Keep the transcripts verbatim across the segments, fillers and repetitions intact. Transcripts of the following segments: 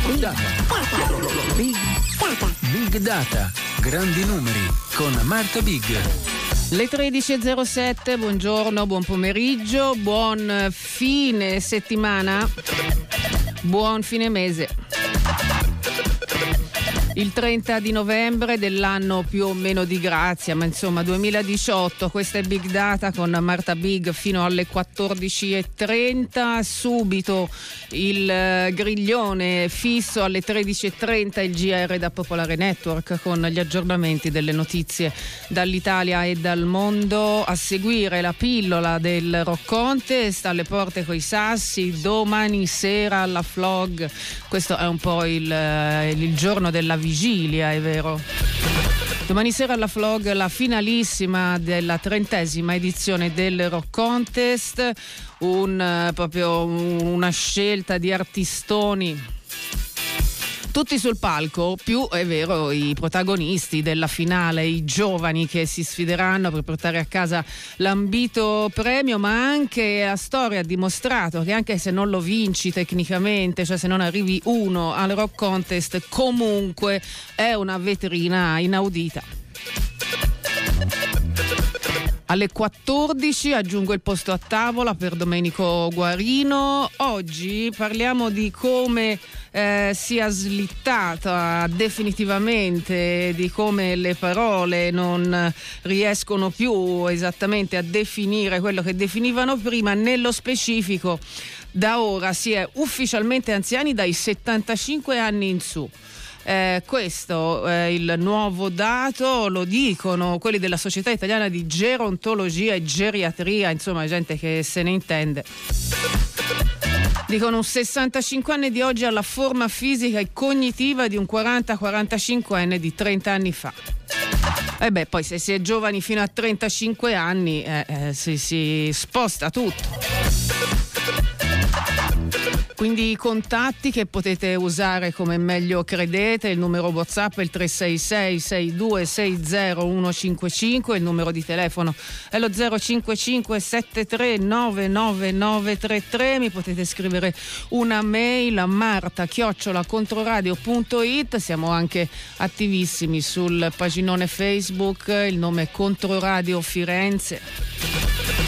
Data. Big Data. Big Data. Grandi numeri con Marta Big. Le tredici e zero sette, buongiorno, buon pomeriggio, buon fine settimana, buon fine mese. Il trenta di novembre dell'anno più o meno di grazia, ma insomma duemiladiciotto, questa è Big Data con Marta Big fino alle quattordici e trenta, subito il griglione fisso alle tredici e trenta, il G R da Popolare Network con gli aggiornamenti delle notizie dall'Italia e dal mondo, a seguire la pillola del Rock Contest, alle porte coi sassi, domani sera alla Flog, questo è un po' il, il giorno della vigilia, è vero. Domani sera alla Flog la finalissima della trentesima edizione del Rock Contest, un, proprio una scelta di artistoni tutti sul palco, più è vero i protagonisti della finale, i giovani che si sfideranno per portare a casa l'ambito premio, ma anche la storia ha dimostrato che anche se non lo vinci tecnicamente, cioè se non arrivi uno al Rock Contest, comunque è una vetrina inaudita. Alle quattordici aggiungo il posto a tavola per Domenico Guarino. Oggi parliamo di come eh, sia slittata definitivamente, di come le parole non riescono più esattamente a definire quello che definivano prima. Nello specifico, da ora si è ufficialmente anziani dai settantacinque anni in su. Eh, questo è il nuovo dato, lo dicono quelli della Società Italiana di Gerontologia e Geriatria, insomma gente che se ne intende. Dicono un sessantacinquenne di oggi ha la forma fisica e cognitiva di un quaranta quarantacinquenne di trenta anni fa. E beh, poi se si è giovani fino a trentacinque anni eh, eh, si, si sposta tutto. Quindi i contatti che potete usare come meglio credete, il numero WhatsApp è il tre sei sei sei due sei zero uno cinque cinque, il numero di telefono è lo zero cinque cinque sette tre nove nove nove tre tre, mi potete scrivere una mail a marta chiocciola controradio punto it, siamo anche attivissimi sul paginone Facebook, il nome è Controradio Firenze.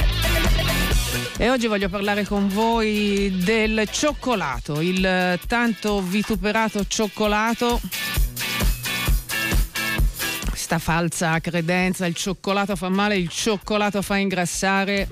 E oggi voglio parlare con voi del cioccolato, il tanto vituperato cioccolato, questa falsa credenza, il cioccolato fa male, il cioccolato fa ingrassare,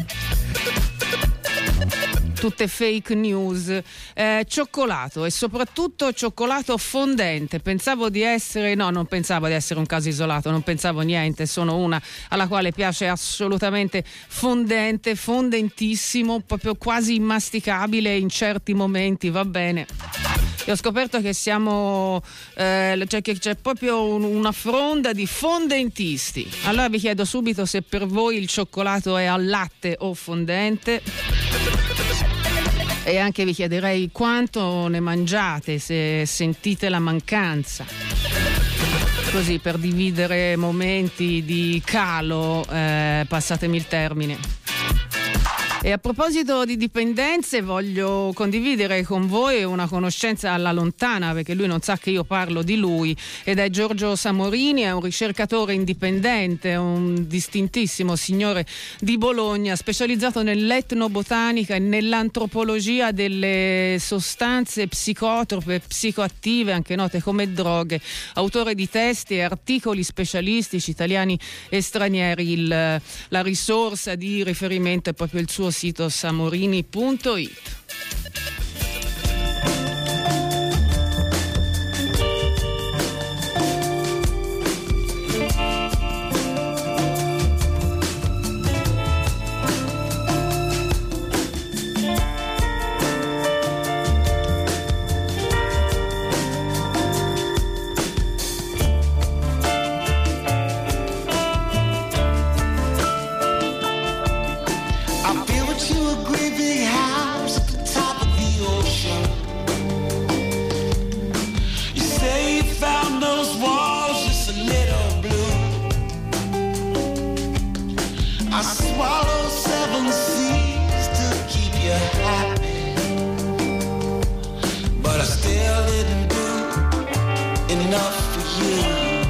tutte fake news. Eh, cioccolato e soprattutto cioccolato fondente. Pensavo di essere, no, non pensavo di essere un caso isolato, non pensavo niente, sono una alla quale piace assolutamente fondente, fondentissimo, proprio quasi immasticabile in certi momenti, va bene. E ho scoperto che siamo, eh, cioè che c'è proprio un, una fronda di fondentisti. Allora vi chiedo subito se per voi il cioccolato è al latte o fondente. E anche vi chiederei quanto ne mangiate, se sentite la mancanza, così per dividere momenti di calo, eh, passatemi il termine. E a proposito di dipendenze, voglio condividere con voi una conoscenza alla lontana, perché lui non sa che io parlo di lui, ed è Giorgio Samorini, è un ricercatore indipendente, un distintissimo signore di Bologna, specializzato nell'etnobotanica e nell'antropologia delle sostanze psicotrope, psicoattive, anche note come droghe, autore di testi e articoli specialistici italiani e stranieri. Il, la risorsa di riferimento è proprio il suo sito samorini punto it. I swallow seven seas to keep you happy, but I still didn't do enough for you.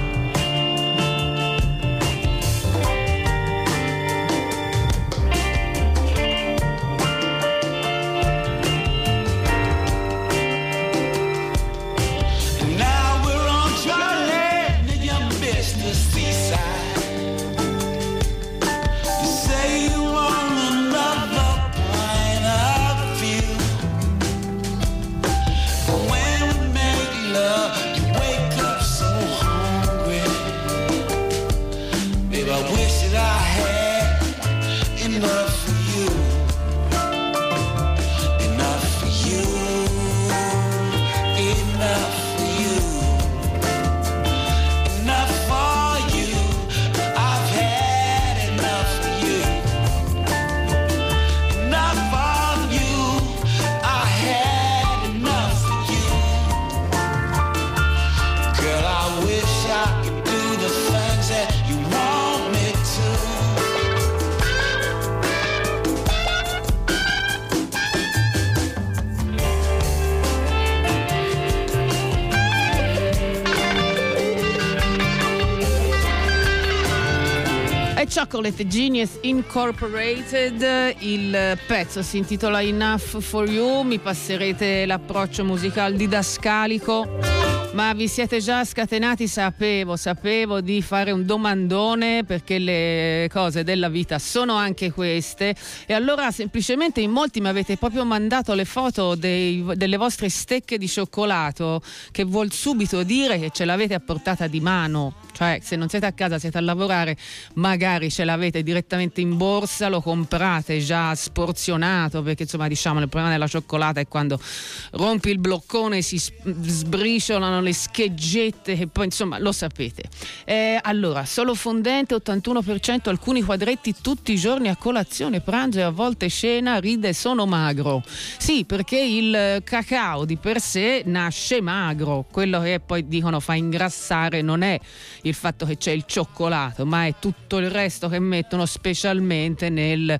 Chocolate Genius Incorporated, il pezzo si intitola Enough for You. Mi passerete l'approccio musicale didascalico, ma vi siete già scatenati, sapevo, sapevo di fare un domandone, perché le cose della vita sono anche queste. E allora semplicemente in molti mi avete proprio mandato le foto dei, delle vostre stecche di cioccolato, che vuol subito dire che ce l'avete a portata di mano. Cioè, se non siete a casa, siete a lavorare, magari ce l'avete direttamente in borsa, lo comprate già sporzionato, perché insomma, diciamo, il problema della cioccolata è quando rompi il bloccone, si sbriciolano le scheggette e poi insomma lo sapete. Eh, allora, solo fondente ottantuno per cento, alcuni quadretti tutti i giorni a colazione, pranzo e a volte cena, ride sono magro. Sì, perché il cacao di per sé nasce magro, quello che poi dicono fa ingrassare non è il fatto che c'è il cioccolato, ma è tutto il resto che mettono, specialmente nel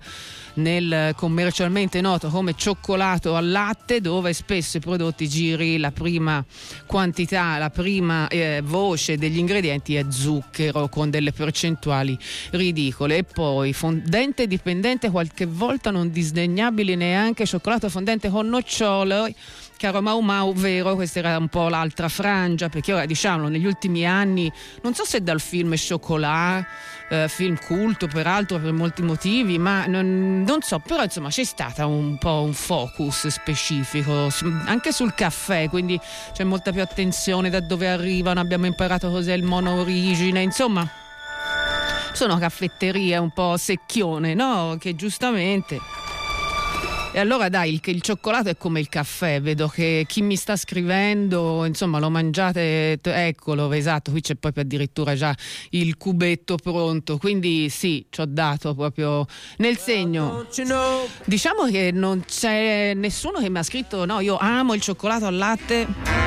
nel commercialmente noto come cioccolato al latte, dove spesso i prodotti giri la prima quantità, la prima eh, voce degli ingredienti è zucchero, con delle percentuali ridicole. E poi fondente dipendente, qualche volta non disdegnabili neanche, cioccolato fondente con nocciole, caro Mau Mau, vero, questa era un po' l'altra frangia, perché ora, diciamo, negli ultimi anni, non so se dal film Chocolat, eh, film culto peraltro per molti motivi, ma non, non so, però insomma c'è stata un po' un focus specifico anche sul caffè, quindi c'è molta più attenzione da dove arrivano, abbiamo imparato cos'è il monoorigine, insomma sono caffetterie un po' secchione, no? Che giustamente... E allora dai, il, il cioccolato è come il caffè, vedo che chi mi sta scrivendo, insomma, lo mangiate, eccolo, esatto, qui c'è proprio addirittura già il cubetto pronto, quindi sì, ci ho dato proprio nel segno. Diciamo che non c'è nessuno che mi ha scritto no, io amo il cioccolato al latte.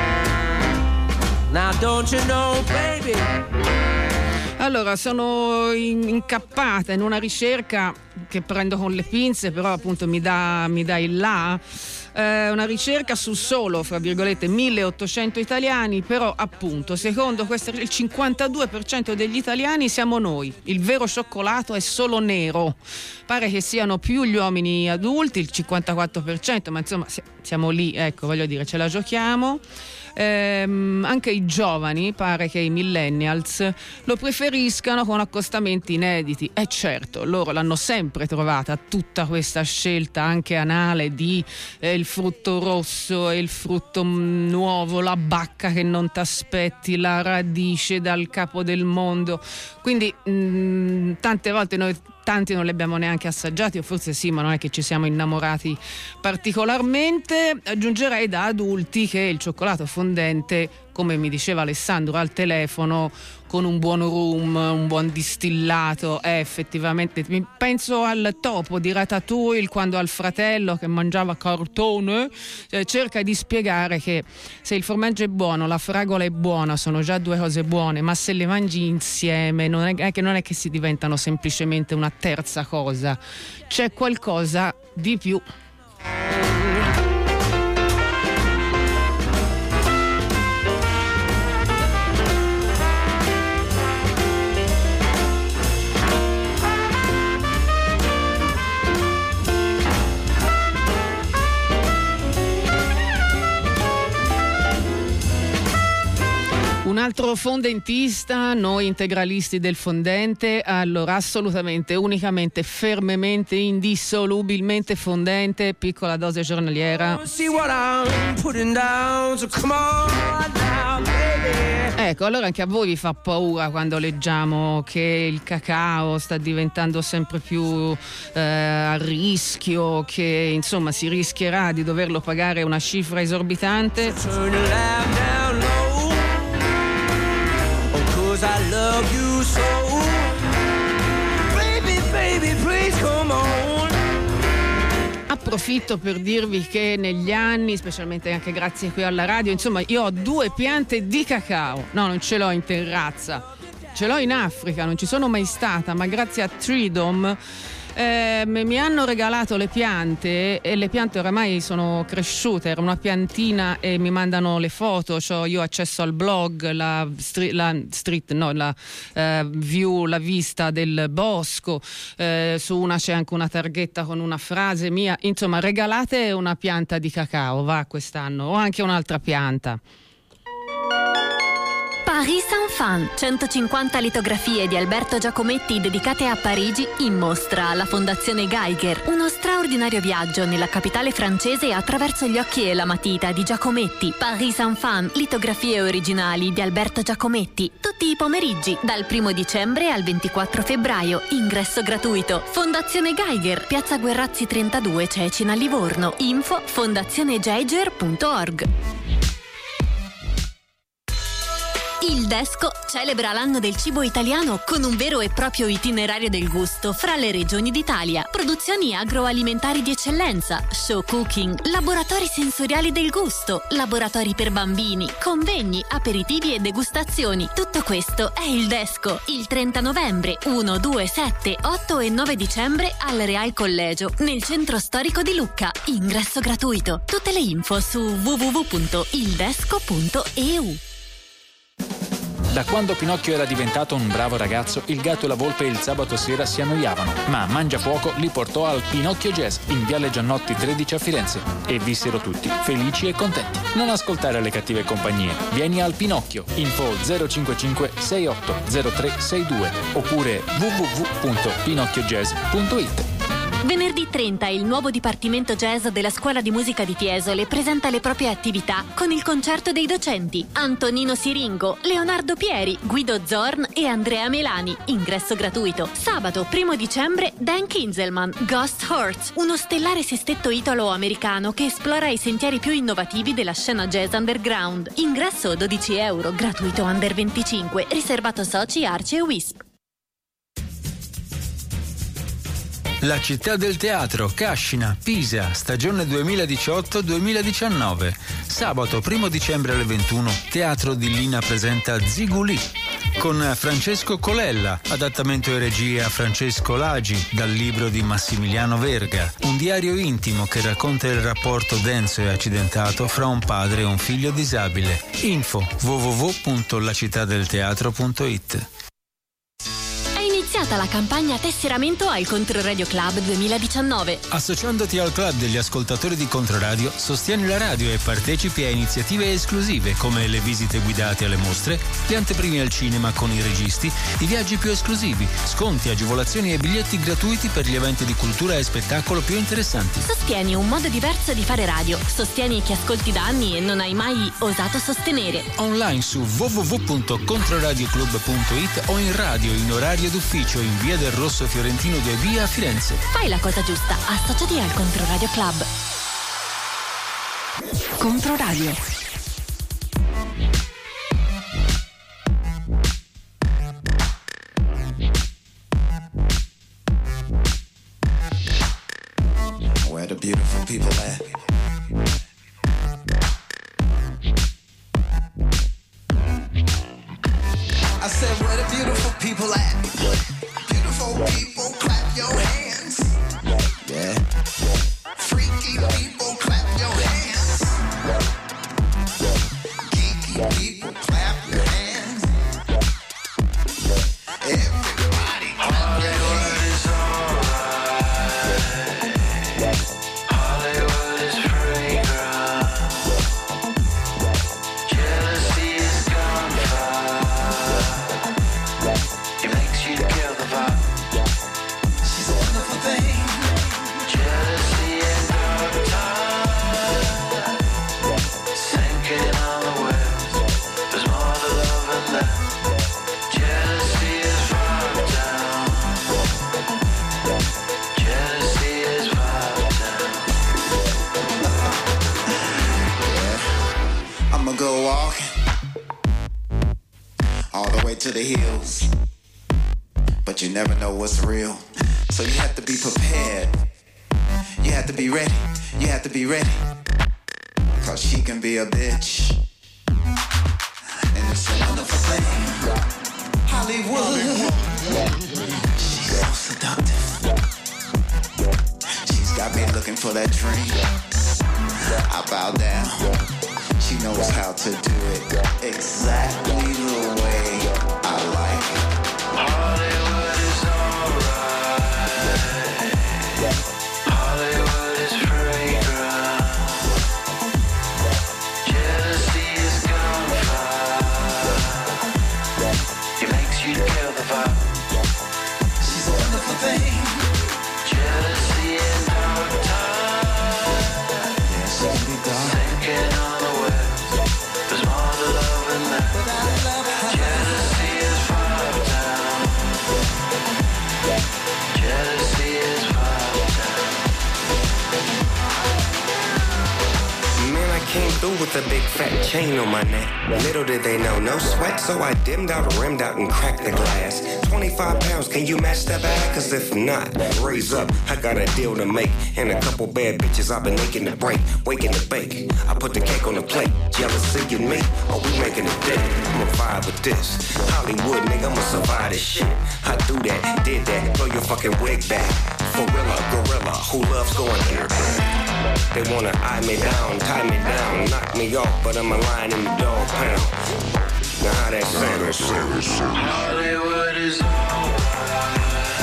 Now don't you know, baby? Allora, sono incappata in una ricerca che prendo con le pinze, però appunto mi dà, mi dà il là. Eh, una ricerca su solo, fra virgolette, milleottocento italiani, però appunto, secondo questa, il cinquantadue per cento degli italiani siamo noi. Il vero cioccolato è solo nero. Pare che siano più gli uomini adulti, il cinquantaquattro per cento, ma insomma siamo lì, ecco, voglio dire, ce la giochiamo. Ehm, anche i giovani, pare che i millennials lo preferiscano con accostamenti inediti, e eh certo, loro l'hanno sempre trovata tutta questa scelta anche anale di eh, il frutto rosso e il frutto mh, nuovo, la bacca che non t'aspetti, la radice dal capo del mondo, quindi mh, tante volte noi tanti non li abbiamo neanche assaggiati, o forse sì, ma non è che ci siamo innamorati particolarmente. Aggiungerei da adulti che il cioccolato fondente, come mi diceva Alessandro al telefono, con un buon rum, un buon distillato, è effettivamente, penso al topo di Ratatouille quando al fratello che mangiava cartone eh, cerca di spiegare che se il formaggio è buono, la fragola è buona, sono già due cose buone, ma se le mangi insieme non è, è che non è che si diventano semplicemente una terza cosa, c'è qualcosa di più. Un altro fondentista, noi integralisti del fondente, allora assolutamente, unicamente, fermemente, indissolubilmente fondente, piccola dose giornaliera. Ecco, allora anche a voi vi fa paura quando leggiamo che il cacao sta diventando sempre più eh, a rischio, che insomma si rischierà di doverlo pagare una cifra esorbitante. I love you so, baby, baby, please come on. Approfitto per dirvi che negli anni, specialmente anche grazie qui alla radio, insomma, io ho due piante di cacao. No, non ce l'ho in terrazza, ce l'ho in Africa, non ci sono mai stata, ma grazie a Freedom Eh, mi hanno regalato le piante e le piante oramai sono cresciute. Era una piantina e mi mandano le foto. C'ho io accesso al blog, la street, la street no, la eh, view, la vista del bosco. Eh, su una c'è anche una targhetta con una frase mia. Insomma, regalate una pianta di cacao, va, quest'anno, o anche un'altra pianta. Paris Saint-Fan, centocinquanta litografie di Alberto Giacometti dedicate a Parigi in mostra alla Fondazione Geiger. Uno straordinario viaggio nella capitale francese attraverso gli occhi e la matita di Giacometti. Paris Saint-Fan, litografie originali di Alberto Giacometti. Tutti i pomeriggi, dal primo dicembre al ventiquattro febbraio. Ingresso gratuito. Fondazione Geiger, Piazza Guerrazzi trentadue, Cecina, Livorno. Info fondazionegeiger punto org. Il Desco celebra l'anno del cibo italiano con un vero e proprio itinerario del gusto fra le regioni d'Italia. Produzioni agroalimentari di eccellenza, show cooking, laboratori sensoriali del gusto, laboratori per bambini, convegni, aperitivi e degustazioni. Tutto questo è il Desco. Il trenta novembre, uno, due, sette, otto e nove dicembre al Real Collegio, nel centro storico di Lucca. Ingresso gratuito. Tutte le info su w w w punto il desco punto e u. Da quando Pinocchio era diventato un bravo ragazzo, il gatto e la volpe il sabato sera si annoiavano, ma Mangiafuoco li portò al Pinocchio Jazz in Viale Giannotti tredici a Firenze e vissero tutti felici e contenti. Non ascoltare le cattive compagnie. Vieni al Pinocchio. Info zero cinque cinque sei otto zero tre sei due oppure w w w punto pinocchio jazz punto i t. Venerdì trenta il nuovo Dipartimento Jazz della Scuola di Musica di Fiesole presenta le proprie attività con il concerto dei docenti Antonino Siringo, Leonardo Pieri, Guido Zorn e Andrea Melani. Ingresso gratuito. Sabato primo dicembre Dan Kinzelman, Ghost Horse, uno stellare sestetto italo-americano che esplora i sentieri più innovativi della scena jazz underground. Ingresso dodici euro, gratuito under venticinque, riservato soci, Arci e Wisp. La città del teatro, Cascina, Pisa, stagione duemiladiciotto duemiladiciannove. Sabato primo dicembre alle ventuno, Teatro di Lina presenta Zigulì con Francesco Colella, adattamento e regia Francesco Lagi dal libro di Massimiliano Verga, un diario intimo che racconta il rapporto denso e accidentato fra un padre e un figlio disabile. Info w w w punto la città del teatro punto i t. Iniziata la campagna tesseramento al Controradio Club duemiladiciannove. Associandoti al club degli ascoltatori di Controradio, sostieni la radio e partecipi a iniziative esclusive come le visite guidate alle mostre, le anteprime al cinema con i registi, i viaggi più esclusivi, sconti, agevolazioni e biglietti gratuiti per gli eventi di cultura e spettacolo più interessanti. Sostieni un modo diverso di fare radio. Sostieni chi ascolti da anni e non hai mai osato sostenere. Online su w w w punto controradioclub punto i t o in radio in orario d'ufficio in via del Rosso Fiorentino due B a Firenze. Fai la cosa giusta, associati al Controradio Club. Controradio. Where the beautiful people at? I said, where the beautiful people at? Beautiful people, clap your hands. Yeah. Freaky people, clap your hands. Geeky people, clap your hands. Everybody, clap your hands. Hollywood is fragrant. Jealousy is gunfire. wanna go walking all the way to the hills, but you never know what's real. So you have to be prepared. You have to be ready. You have to be ready. Cause she can be a bitch. And it's a wonderful thing. Hollywood. She's so seductive. She's got me looking for that dream. I bow down. She knows how to do it exactly the way I like it. Hollywood is alright. Hollywood is fragrant. Jealousy is gunfire. It makes you kill the vibe. She's a wonderful thing. Jealousy in dark time. Yeah, she can be dark. Thinking on the web. There's more to love than that. But I love her. Jealousy is far down. Jealousy is far down. Man, I came through with a big fat chain on my neck. Little did they know, no sweat, so I dimmed out, rimmed out, and cracked the glass. twenty-five pounds, can you match that bag? Cause if not, raise up, I got a deal to make. And a couple bad bitches I've been making to break, waking to bake. I put the cake on the plate, jealousy and me, oh we making it big. I'ma vibe with this, Hollywood nigga, I'ma survive this shit. I do that, did that, throw your fucking wig back. Gorilla, gorilla, who loves going here? They wanna eye me down, tie me down, knock me off, but I'm a lion in the dog pound. Now how that sound? Hollywood is alright.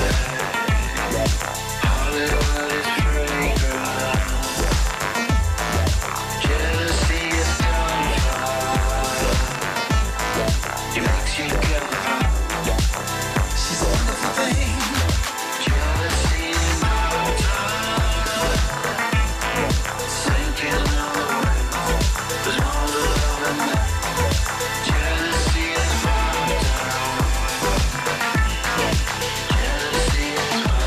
Hollywood is fragrant. Jealousy is gunfire. It makes you kill the vibe. She's a wonderful thing. Jealousy in dark time. Sinking on the waves. There's more to love than that. Jealousy is far down. Jealousy is far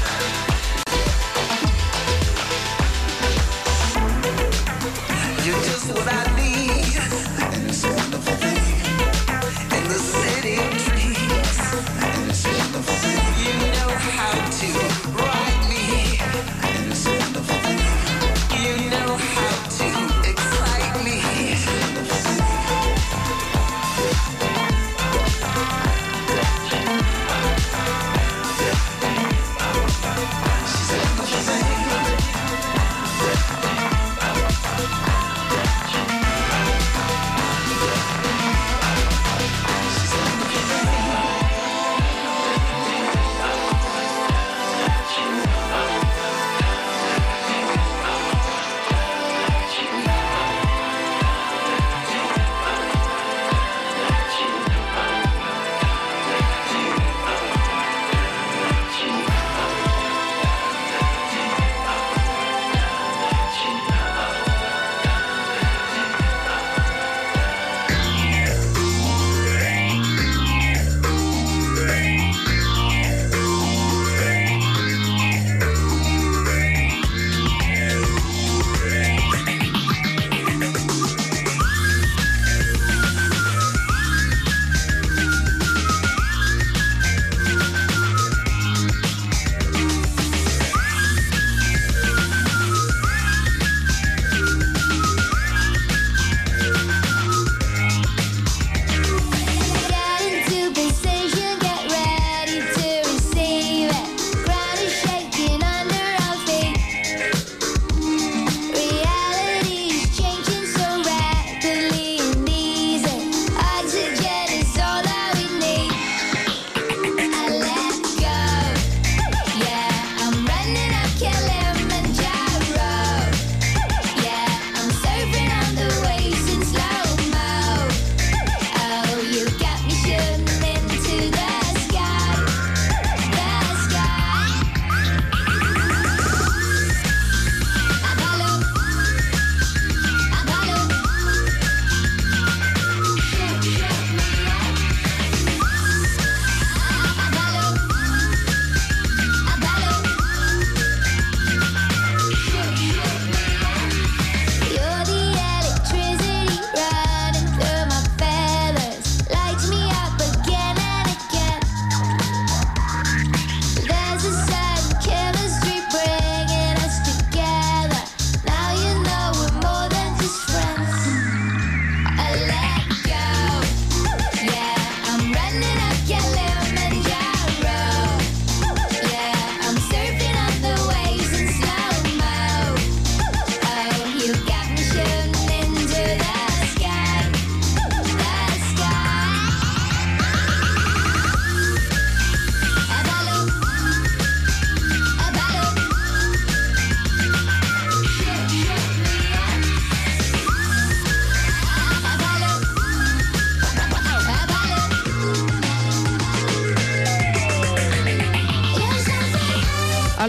down. You're just what I need. And it's a wonderful thing. In the city of dreams. And it's a wonderful thing. You know how to ride me. And it's a wonderful thing. You know how to excite me. It's a wonderful thing. She's a wonderful thing.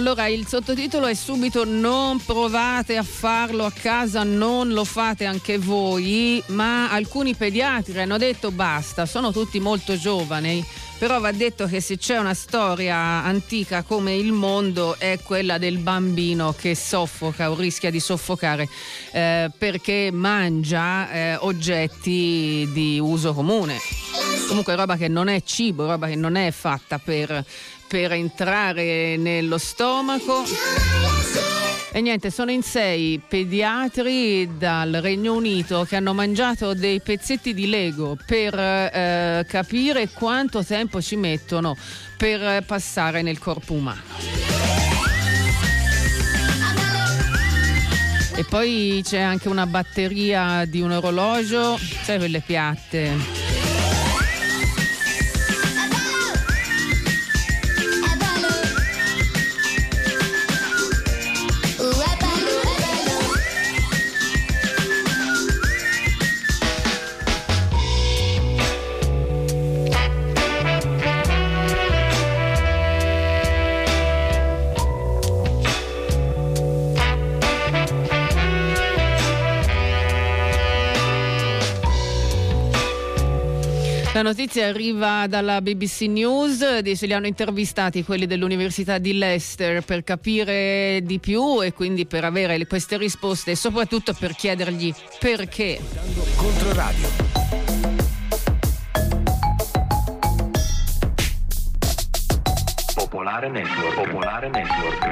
Allora, il sottotitolo è subito: non provate a farlo a casa, non lo fate anche voi, ma alcuni pediatri hanno detto basta, sono tutti molto giovani, però va detto che se c'è una storia antica come il mondo è quella del bambino che soffoca o rischia di soffocare eh, perché mangia eh, oggetti di uso comune. Comunque roba che non è cibo, roba che non è fatta per, per entrare nello stomaco. E niente, sono in sei pediatri dal Regno Unito che hanno mangiato dei pezzetti di Lego per eh, capire quanto tempo ci mettono per passare nel corpo umano. E poi c'è anche una batteria di un orologio, sai quelle piatte. La notizia arriva dalla B B C News, dice li hanno intervistati quelli dell'Università di Leicester per capire di più e quindi per avere queste risposte e soprattutto per chiedergli perché. Controradio. Popolare Network. Popolare Network.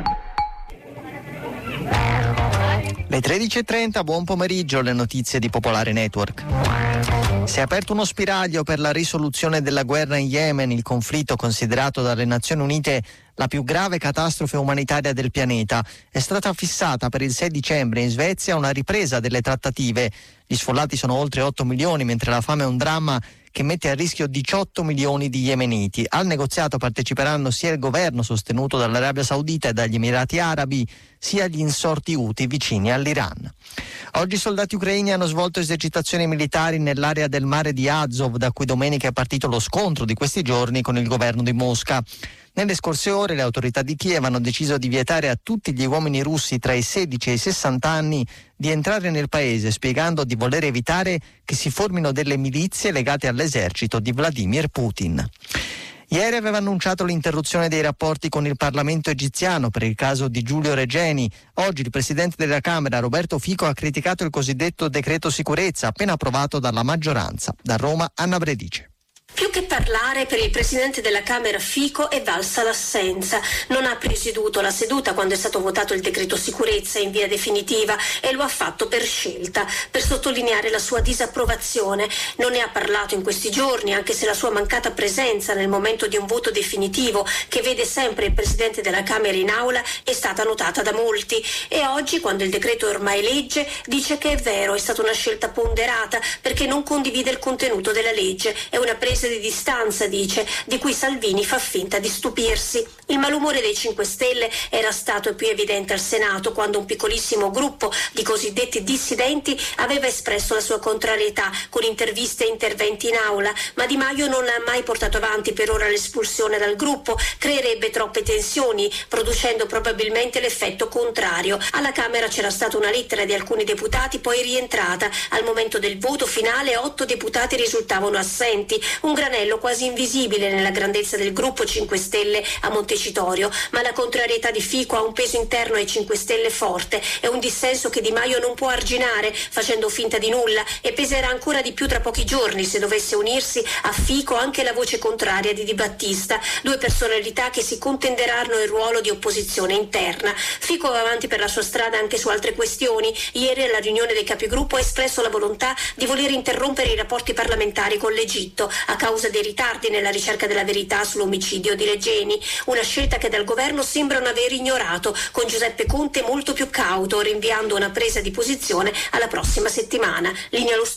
Le tredici e trenta, buon pomeriggio, le notizie di Popolare Network. Si è aperto uno spiraglio per la risoluzione della guerra in Yemen, il conflitto considerato dalle Nazioni Unite la più grave catastrofe umanitaria del pianeta. È stata fissata per il sei dicembre in Svezia una ripresa delle trattative. Gli sfollati sono oltre otto milioni, mentre la fame è un dramma che mette a rischio diciotto milioni di yemeniti. Al negoziato parteciperanno sia il governo sostenuto dall'Arabia Saudita e dagli Emirati Arabi, sia gli insorti Houthi vicini all'Iran. Oggi i soldati ucraini hanno svolto esercitazioni militari nell'area del mare di Azov, da cui domenica è partito lo scontro di questi giorni con il governo di Mosca. Nelle scorse ore le autorità di Kiev hanno deciso di vietare a tutti gli uomini russi tra i sedici e i sessanta anni di entrare nel paese, spiegando di voler evitare che si formino delle milizie legate all'esercito di Vladimir Putin. Ieri aveva annunciato l'interruzione dei rapporti con il Parlamento egiziano per il caso di Giulio Regeni. Oggi il Presidente della Camera, Roberto Fico, ha criticato il cosiddetto decreto sicurezza appena approvato dalla maggioranza. Da Roma, Anna Bredice. Più che parlare, per il Presidente della Camera Fico è valsa l'assenza. Non ha presieduto la seduta quando è stato votato il decreto sicurezza in via definitiva e lo ha fatto per scelta, per sottolineare la sua disapprovazione. Non ne ha parlato in questi giorni, anche se la sua mancata presenza nel momento di un voto definitivo che vede sempre il Presidente della Camera in aula è stata notata da molti. E oggi, quando il decreto è ormai legge, dice che è vero, è stata una scelta ponderata perché non condivide il contenuto della legge. È una presa di distanza, dice, di cui Salvini fa finta di stupirsi. Il malumore dei cinque Stelle era stato più evidente al Senato quando un piccolissimo gruppo di cosiddetti dissidenti aveva espresso la sua contrarietà con interviste e interventi in aula, ma Di Maio non ha mai portato avanti per ora l'espulsione dal gruppo, creerebbe troppe tensioni, producendo probabilmente l'effetto contrario. Alla Camera c'era stata una lettera di alcuni deputati, poi rientrata. Al momento del voto finale otto deputati risultavano assenti, un granello quasi invisibile nella grandezza del gruppo cinque Stelle a Montecitorio, ma la contrarietà di Fico ha un peso interno ai cinque Stelle forte, è un dissenso che Di Maio non può arginare facendo finta di nulla e peserà ancora di più tra pochi giorni se dovesse unirsi a Fico anche la voce contraria di Di Battista, due personalità che si contenderanno il ruolo di opposizione interna. Fico va avanti per la sua strada anche su altre questioni. Ieri alla riunione dei capigruppo ha espresso la volontà di voler interrompere i rapporti parlamentari con l'Egitto a causa dei ritardi nella ricerca della verità sull'omicidio di Regeni, una scelta che dal governo sembrano aver ignorato, con Giuseppe Conte molto più cauto, rinviando una presa di posizione alla prossima settimana. Linea allo studio.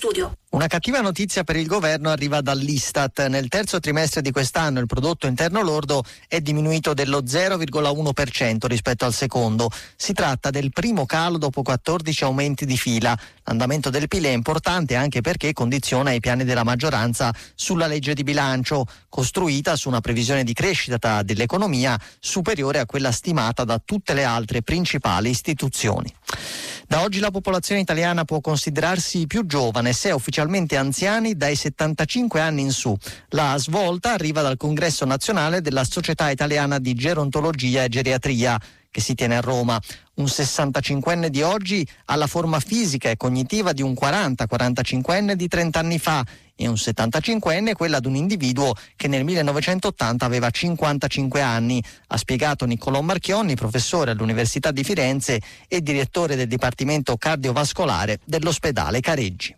Una cattiva notizia per il governo arriva dall'Istat. Nel terzo trimestre di quest'anno il prodotto interno lordo è diminuito dello zero virgola uno per cento rispetto al secondo. Si tratta del primo calo dopo quattordici aumenti di fila. L'andamento del P I L è importante anche perché condiziona i piani della maggioranza sulla legge di bilancio, costruita su una previsione di crescita dell'economia superiore a quella stimata da tutte le altre principali istituzioni. Da oggi la popolazione italiana può considerarsi più giovane se è ufficialmente anziani dai settantacinque anni in su. La svolta arriva dal Congresso nazionale della Società Italiana di Gerontologia e Geriatria, che si tiene a Roma. Un sessantacinquenne di oggi ha la forma fisica e cognitiva di un quaranta quarantacinquenne di trenta anni fa e un settantacinquenne quella di un individuo che nel millenovecentottanta aveva cinquantacinque anni, ha spiegato Niccolò Marchionni, professore all'Università di Firenze e direttore del Dipartimento Cardiovascolare dell'Ospedale Careggi.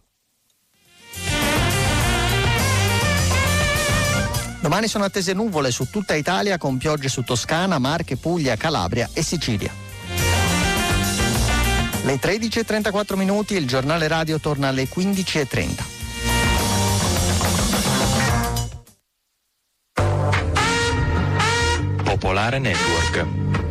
Domani sono attese nuvole su tutta Italia con piogge su Toscana, Marche, Puglia, Calabria e Sicilia. Le tredici e trentaquattro minuti, il giornale radio torna alle quindici e trenta. Popolare Network.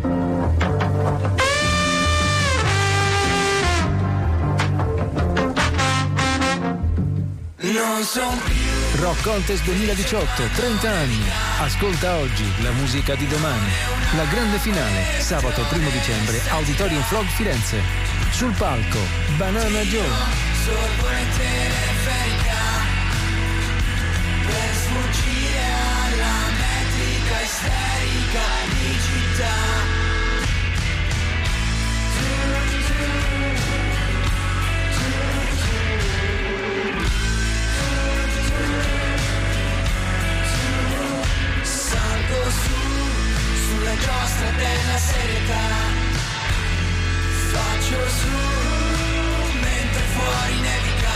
Non son Rock Contest duemiladiciotto, trenta anni. Ascolta oggi la musica di domani. La grande finale, sabato primo dicembre, Auditorium Flog Firenze. Sul palco, Banana Joe. sorgo le teleferica per sfuggire alla metrica isterica di città. Salgo su, sulla giostra della serietà, faccio su, mentre fuori nevica.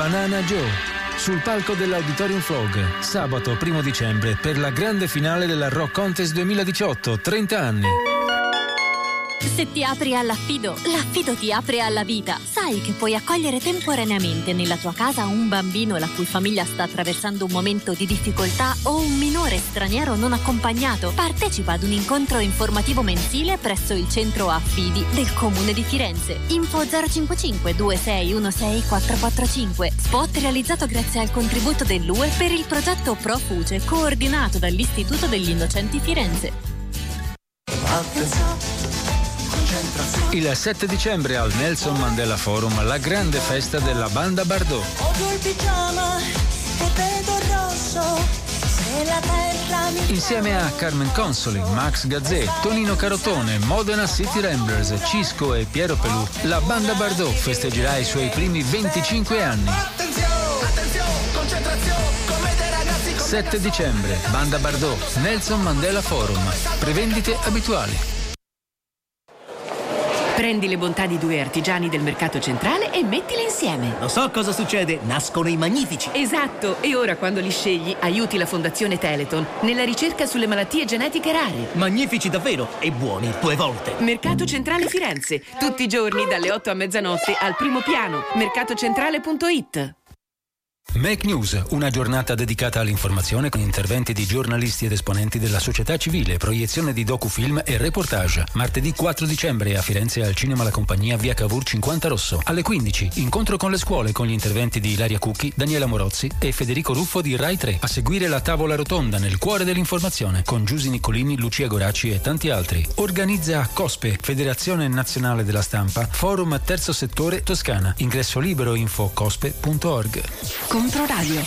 Banana Joe, sul palco dell'Auditorium Flog, sabato primo dicembre, per la grande finale della Rock Contest duemiladiciotto, trenta anni. Se ti apri all'affido, l'affido ti apre alla vita. Sai che puoi accogliere temporaneamente nella tua casa un bambino la cui famiglia sta attraversando un momento di difficoltà o un minore straniero non accompagnato. Partecipa ad un incontro informativo mensile presso il centro affidi del Comune di Firenze. Info zero cinquantacinque due sei uno sei quattro quattro cinque. Spot realizzato grazie al contributo dell'U E per il progetto Profuce, coordinato dall'Istituto degli Innocenti Firenze. Il sette dicembre al Nelson Mandela Forum, la grande festa della banda Bardot. Odio il pigiama e vedo rosso. Se la terra mi Insieme a Carmen Consoli, Max Gazzè, Tonino Carotone, Modena City Ramblers, Cisco e Piero Pelù, la banda Bardot festeggerà i suoi primi venticinque anni. Attenzione, attenzione, concentrazione, come dei ragazzi. sette dicembre, banda Bardot, Nelson Mandela Forum. Prevendite abituali. Prendi le bontà di due artigiani del mercato centrale e mettile insieme. Lo so cosa succede, nascono i magnifici. Esatto, e ora quando li scegli aiuti la Fondazione Teleton nella ricerca sulle malattie genetiche rare. Magnifici davvero e buoni due volte. Mercato Centrale Firenze, tutti i giorni dalle otto a mezzanotte al primo piano, mercatocentrale punto it. Make News, una giornata dedicata all'informazione con interventi di giornalisti ed esponenti della società civile, proiezione di docufilm e reportage. Martedì quattro dicembre a Firenze al Cinema La Compagnia, via Cavour cinquanta Rosso. Alle quindici, incontro con le scuole con gli interventi di Ilaria Cucchi, Daniela Morozzi e Federico Ruffo di Rai tre. A seguire la tavola rotonda nel cuore dell'informazione con Giusy Niccolini, Lucia Goracci e tanti altri. Organizza COSPE, Federazione Nazionale della Stampa, Forum Terzo Settore Toscana. Ingresso libero, info cospe punto org. Controradio.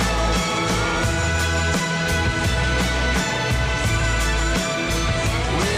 We'll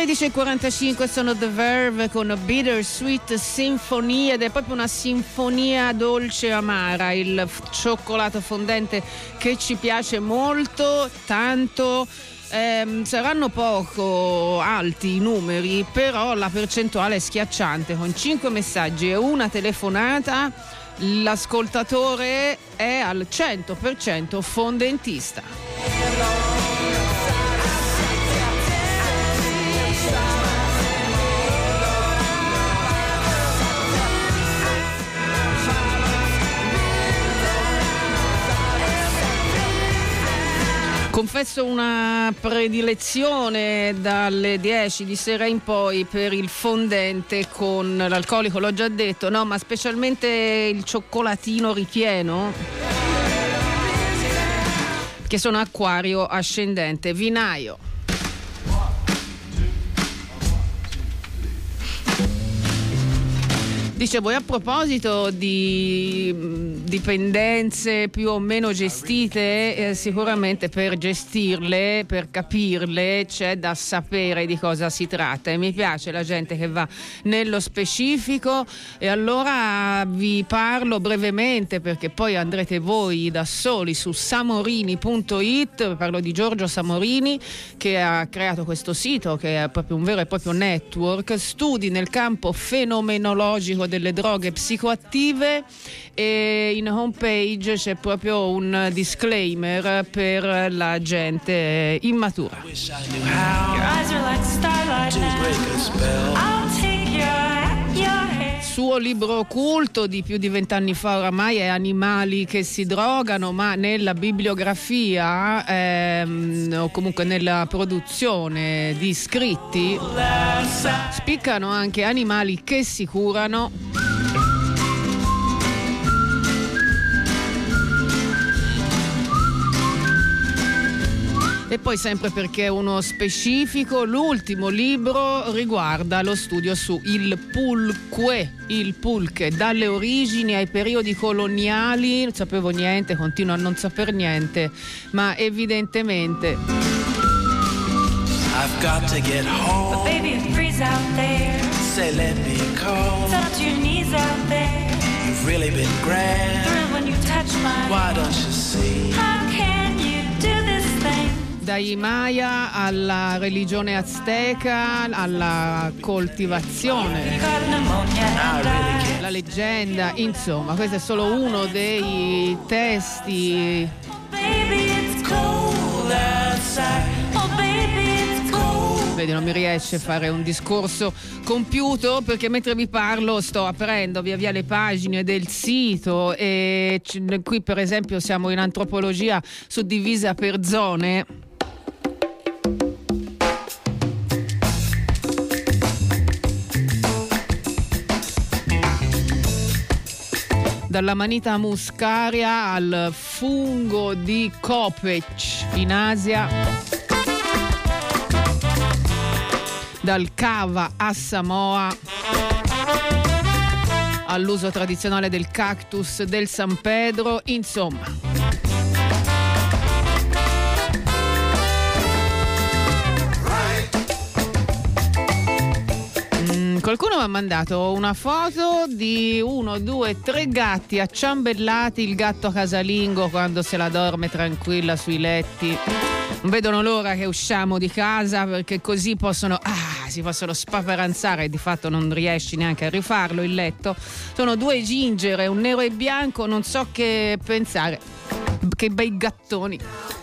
tredici e quarantacinque sono The Verve con Bittersweet Symphony, ed è proprio una sinfonia dolce e amara, il cioccolato fondente che ci piace molto, tanto. Eh, saranno poco alti i numeri, però la percentuale è schiacciante, con cinque messaggi e una telefonata l'ascoltatore è al cento per cento fondentista. Confesso una predilezione dalle dieci di sera in poi per il fondente con l'alcolico, l'ho già detto, no, ma specialmente il cioccolatino ripieno, che sono acquario ascendente, vinaio. Dicevo, a proposito di dipendenze più o meno gestite, eh, sicuramente per gestirle, per capirle, c'è da sapere di cosa si tratta, e mi piace la gente che va nello specifico, e allora vi parlo brevemente, perché poi andrete voi da soli su samorini punto it. Parlo di Giorgio Samorini, che ha creato questo sito che è proprio un vero e proprio network, studi nel campo fenomenologico delle droghe psicoattive, e in homepage c'è proprio un disclaimer per la gente immatura. Suo libro occulto di più di vent'anni fa oramai è Animali che si drogano, ma nella bibliografia ehm, o comunque nella produzione di scritti spiccano anche Animali che si curano. E poi, sempre perché è uno specifico, l'ultimo libro riguarda lo studio su il pulque, il pulque, dalle origini ai periodi coloniali. Non sapevo niente, continuo a non saper niente, ma evidentemente I've got to get home. But baby, it freeze out there. Say, let me come. Down to your knees out there. You've really been grand. Thrill when you touch my Why don't you see? How can you do this thing? Dai Maya alla religione azteca, alla coltivazione, la leggenda, insomma, questo è solo uno dei testi. Vedi, non mi riesce a fare un discorso compiuto, perché mentre vi parlo sto aprendo via via le pagine del sito, e qui per esempio siamo in antropologia suddivisa per zone. Dalla manita muscaria al fungo di Kopech in Asia, dal cava a Samoa all'uso tradizionale del cactus del San Pedro, insomma. Qualcuno mi ha mandato una foto di uno, due, tre gatti acciambellati, il gatto casalingo quando se la dorme tranquilla sui letti. Non vedono l'ora che usciamo di casa, perché così possono, ah, si possono spaparanzare, e di fatto non riesci neanche a rifarlo il letto. Sono due gingere, un nero e bianco, non so che pensare. Che bei gattoni.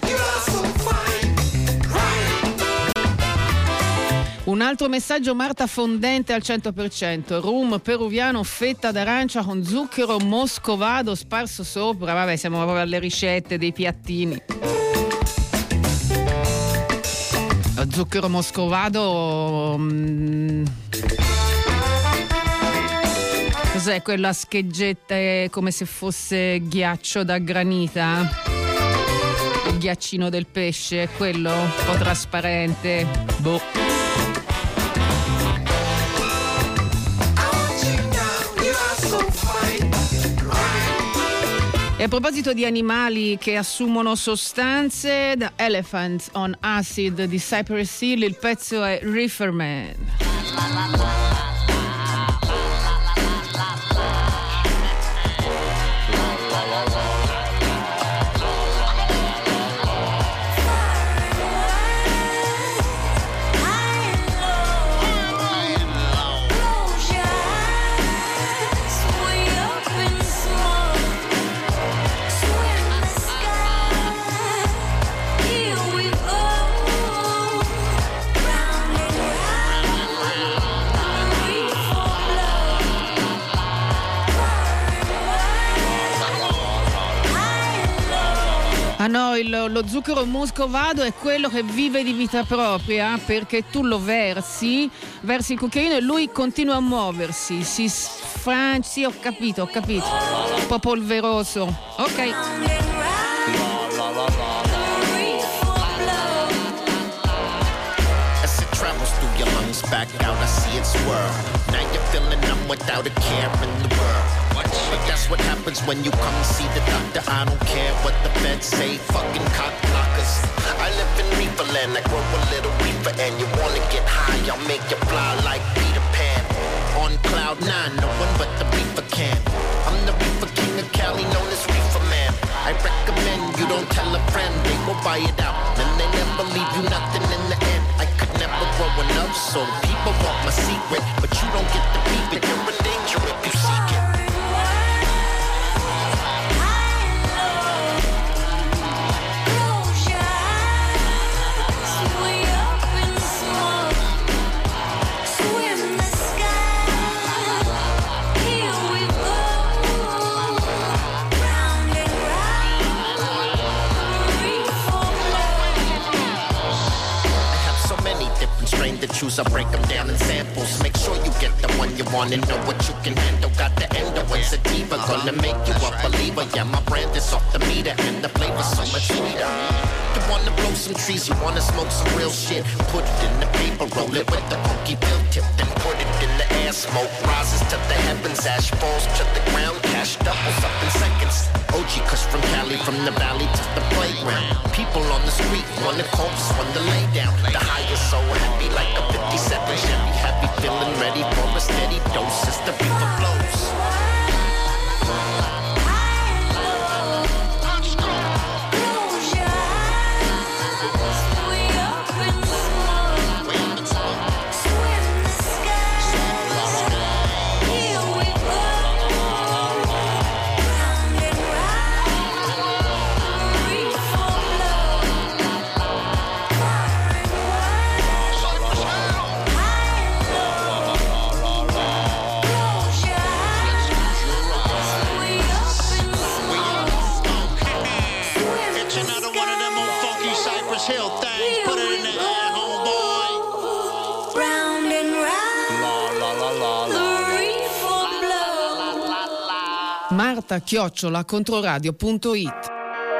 Un altro messaggio, Marta fondente al cento per cento, rum peruviano, fetta d'arancia con zucchero moscovado sparso sopra. Vabbè, siamo proprio alle ricette dei piattini. Lo zucchero moscovado, mm, cos'è quello a scheggette, come se fosse ghiaccio da granita? Il ghiaccino del pesce, quello un po' trasparente, boh. E a proposito di animali che assumono sostanze, The Elephant on Acid di Cypress Hill, il pezzo è Reefer Man. Ah no, il, lo zucchero muscovado è quello che vive di vita propria, perché tu lo versi, versi il cucchiaino e lui continua a muoversi, si sfrancia, sì, ho capito, ho capito, un po' polveroso, ok. As it travels through your lungs, back out, I see it swirl. Now you're feeling numb without a care in the world. But that's what happens when you come see the doctor. I don't care what the feds say, fucking cock blockers. I live in reefer land, I grow a little reefer, and you wanna get high, I'll make you fly like Peter Pan. On cloud nine, no one but the reefer can. I'm the reefer king of Cali, known as Reefer Man. I recommend you don't tell a friend, they go buy it out, and they never leave you nothing in the end. I could never grow enough, so people want my secret, but you don't get to peep it, you're in danger if you seek it. To choose, I break them down in samples. Make sure you get the one you want and know what you can handle. Got the endo and sativa, gonna make you a believer. Yeah, my brand is off the meter and the flavor's so much sweeter. You wanna blow some trees, you wanna smoke some real shit. Put it in the paper, roll it with the funky bill tip, then put it in the air. Smoke rises to the heavens, ash falls to the ground. Cash doubles up in seconds. O G cuss from Cali, from the valley to the playground. People on the street wanna coast, wanna lay down. The high is so happy like a fifty-seven Chevy. Happy, feeling ready for a steady dose as the reefer blows. Marta chiocciola controradio punto it.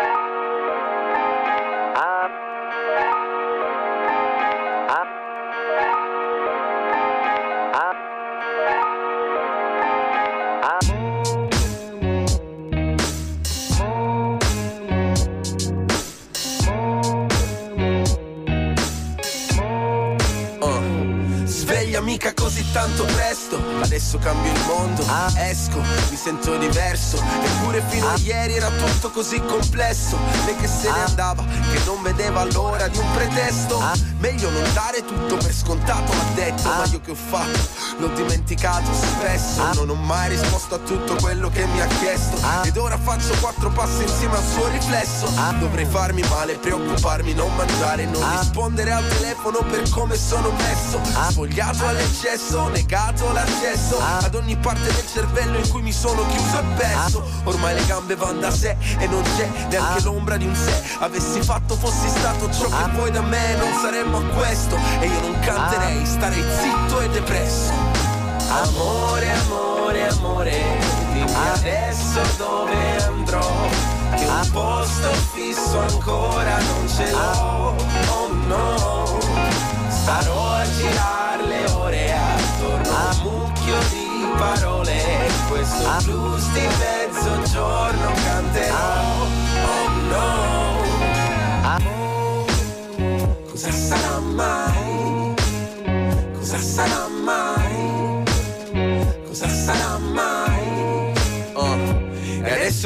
Mica così tanto presto, adesso cambio il mondo, esco, mi sento diverso, eppure fino a ieri era tutto così complesso. Lei che se ne andava, che non vedeva l'ora di un pretesto, meglio non dare tutto per scontato, l'ha detto, ma io che ho fatto, l'ho dimenticato spesso, non ho mai risposto a tutto quello che mi ha chiesto, ed ora faccio quattro passi insieme al suo riflesso. Dovrei farmi male, preoccuparmi, non mangiare, non rispondere al telefono per come sono messo, svogliato all'eccesso, negato l'accesso ad ogni parte del cervello in cui mi sono chiuso e perso. Ormai le gambe vanno da sé e non c'è neanche l'ombra di un sé. Avessi fatto, fossi stato ciò che vuoi da me, non saremmo a questo e io non canterei, starei zitto e depresso. Amore, amore, amore, dimmi adesso dove andrò, che un posto fisso ancora non ce l'ho. Oh no, starò a girare le ore attorno a un mucchio di parole, questo blues di mezzogiorno canterò.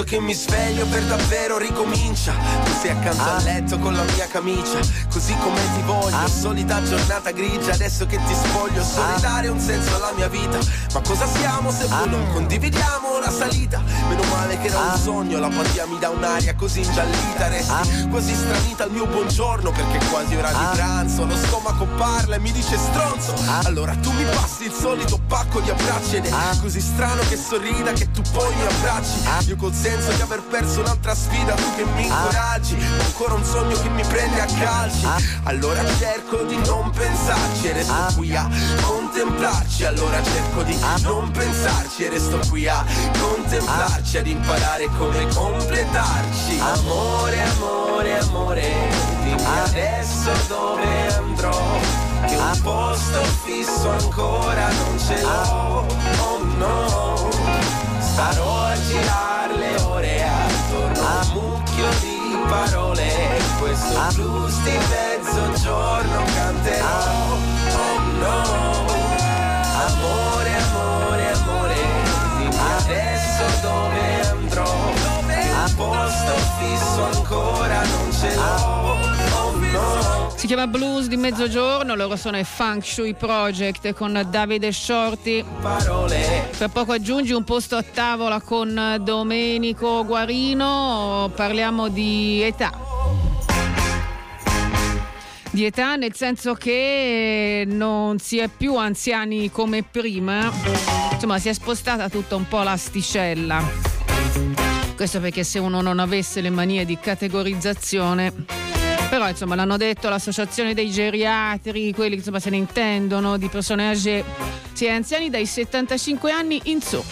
adesso che mi sveglio per davvero ricomincia. Tu sei accanto al letto con la mia camicia, così come ti voglio, solita giornata grigia. Adesso che ti spoglio, solidare un senso alla mia vita. Ma cosa siamo se poi non condividiamo la salita? Meno male che era un sogno, l'apatia mi dà un'aria così ingiallita. Resti quasi stranita al mio buongiorno, perché è quasi ora di pranzo. Lo stomaco parla e mi dice stronzo. Allora tu mi passi il solito pacco di abbracci ed è così strano che sorrida che tu poi mi abbracci. Io col senso di aver perso un'altra sfida, tu che mi incoraggi. Ho ancora un sogno che mi prende a calci. Allora cerco di non pensarci e resto qui a contemplarci. Allora cerco di non pensarci e resto qui a contemplarci, ad imparare come completarci. Amore, amore, amore, dimmi adesso dove andrò, che un posto fisso ancora non ce l'ho. Oh no, starò a girare le ore attorno a un mucchio di parole. Questo blues di mezzogiorno canterò. Oh no, amore, amore, amore, dimmi adesso dove andrò, un posto fisso ancora non ce l'ho. Oh no. Si chiama Blues di Mezzogiorno, loro sono i Funk Shui Project con Davide Shorty. Tra poco aggiungi un posto a tavola con Domenico Guarino. Parliamo di età. Di età nel senso che non si è più anziani come prima, insomma si è spostata tutta un po' l'asticella. Questo perché se uno non avesse le manie di categorizzazione, però insomma l'hanno detto l'associazione dei geriatri, quelli che insomma se ne intendono di persone age, si è anziani dai settantacinque anni in su.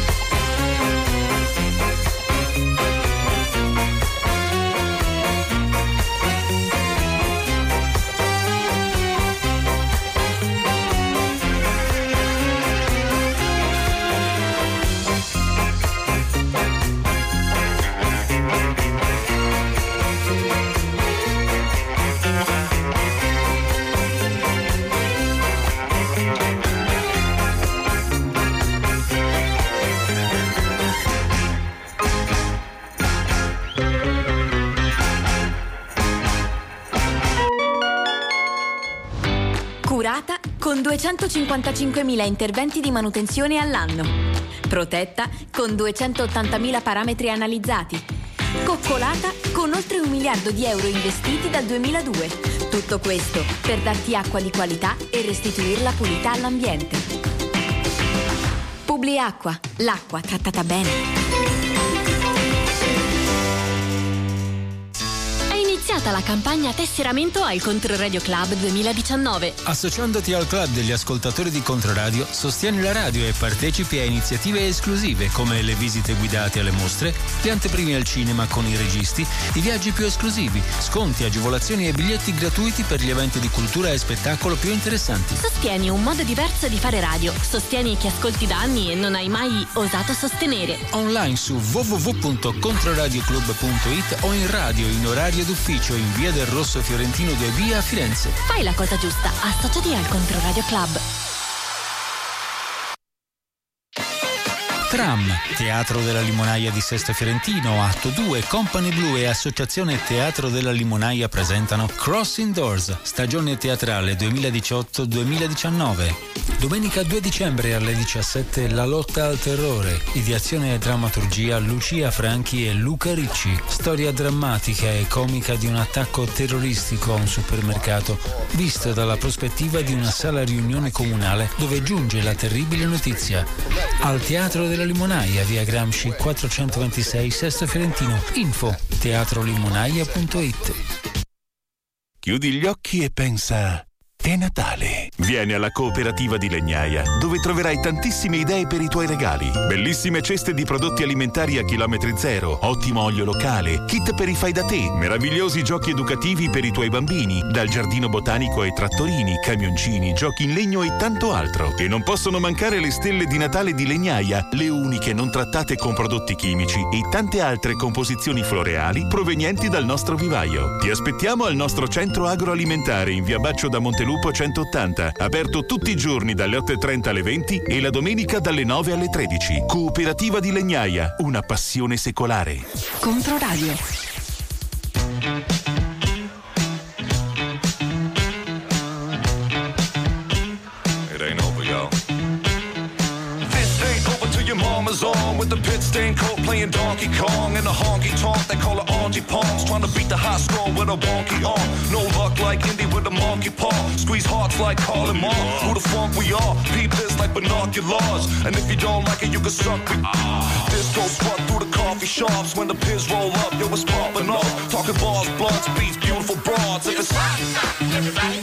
Curata con duecentocinquantacinquemila interventi di manutenzione all'anno. Protetta con duecentottantamila parametri analizzati. Coccolata con oltre un miliardo di euro investiti dal duemiladue. Tutto questo per darti acqua di qualità e restituirla pulita all'ambiente. Publiacqua, l'acqua trattata bene. Iniziata la campagna tesseramento al Controradio Club duemiladiciannove. Associandoti al club degli ascoltatori di Controradio, sostieni la radio e partecipi a iniziative esclusive come le visite guidate alle mostre, le anteprime al cinema con i registi, i viaggi più esclusivi, sconti, agevolazioni e biglietti gratuiti per gli eventi di cultura e spettacolo più interessanti. Sostieni un modo diverso di fare radio. Sostieni chi ascolti da anni e non hai mai osato sostenere. Online su w w w punto controradioclub punto it o in radio in orario d'ufficio in via del Rosso Fiorentino due B a Firenze. Fai la cosa giusta, associati al Controradio Club. Tram, Teatro della Limonaia di Sesto Fiorentino, Atto due, Company Blue e Associazione Teatro della Limonaia presentano Crossing Doors, stagione teatrale duemiladiciotto duemiladiciannove. Domenica due dicembre alle diciassette La lotta al terrore, ideazione e drammaturgia Lucia Franchi e Luca Ricci. Storia drammatica e comica di un attacco terroristico a un supermercato, visto dalla prospettiva di una sala riunione comunale dove giunge la terribile notizia. Al Teatro della Limonaia, via Gramsci quattrocentoventisei Sesto Fiorentino. Info teatrolimonaia punto it. Chiudi gli occhi e pensa: è Natale. Vieni alla Cooperativa di Legnaia, dove troverai tantissime idee per i tuoi regali. Bellissime ceste di prodotti alimentari a chilometri zero, ottimo olio locale, kit per i fai da te, meravigliosi giochi educativi per i tuoi bambini, dal giardino botanico ai trattorini, camioncini, giochi in legno e tanto altro. E non possono mancare le stelle di Natale di Legnaia, le uniche non trattate con prodotti chimici e tante altre composizioni floreali provenienti dal nostro vivaio. Ti aspettiamo al nostro centro agroalimentare in via Baccio da Montelupo Lupo centottanta, aperto tutti i giorni dalle otto e trenta alle venti e la domenica dalle nove alle tredici. Cooperativa di Legnaia, una passione secolare. Controradio. It ain't over, y'all. This ain't over till your mama's on with the pit stained coat playing Donkey Kong and the honky tonk they call her Angie Palms, trying to beat the high score with a wonky arm. No luck like Indy with a monkey paw. Squeeze hearts like Carl and Mom. Who the funk we are? Peep this like binoculars. And if you don't like it, you can suck me. Disco strut through the coffee shops when the piz roll up. Yo, it's popping off. Talking bars, blunts, beats, beautiful broads. If it's everybody.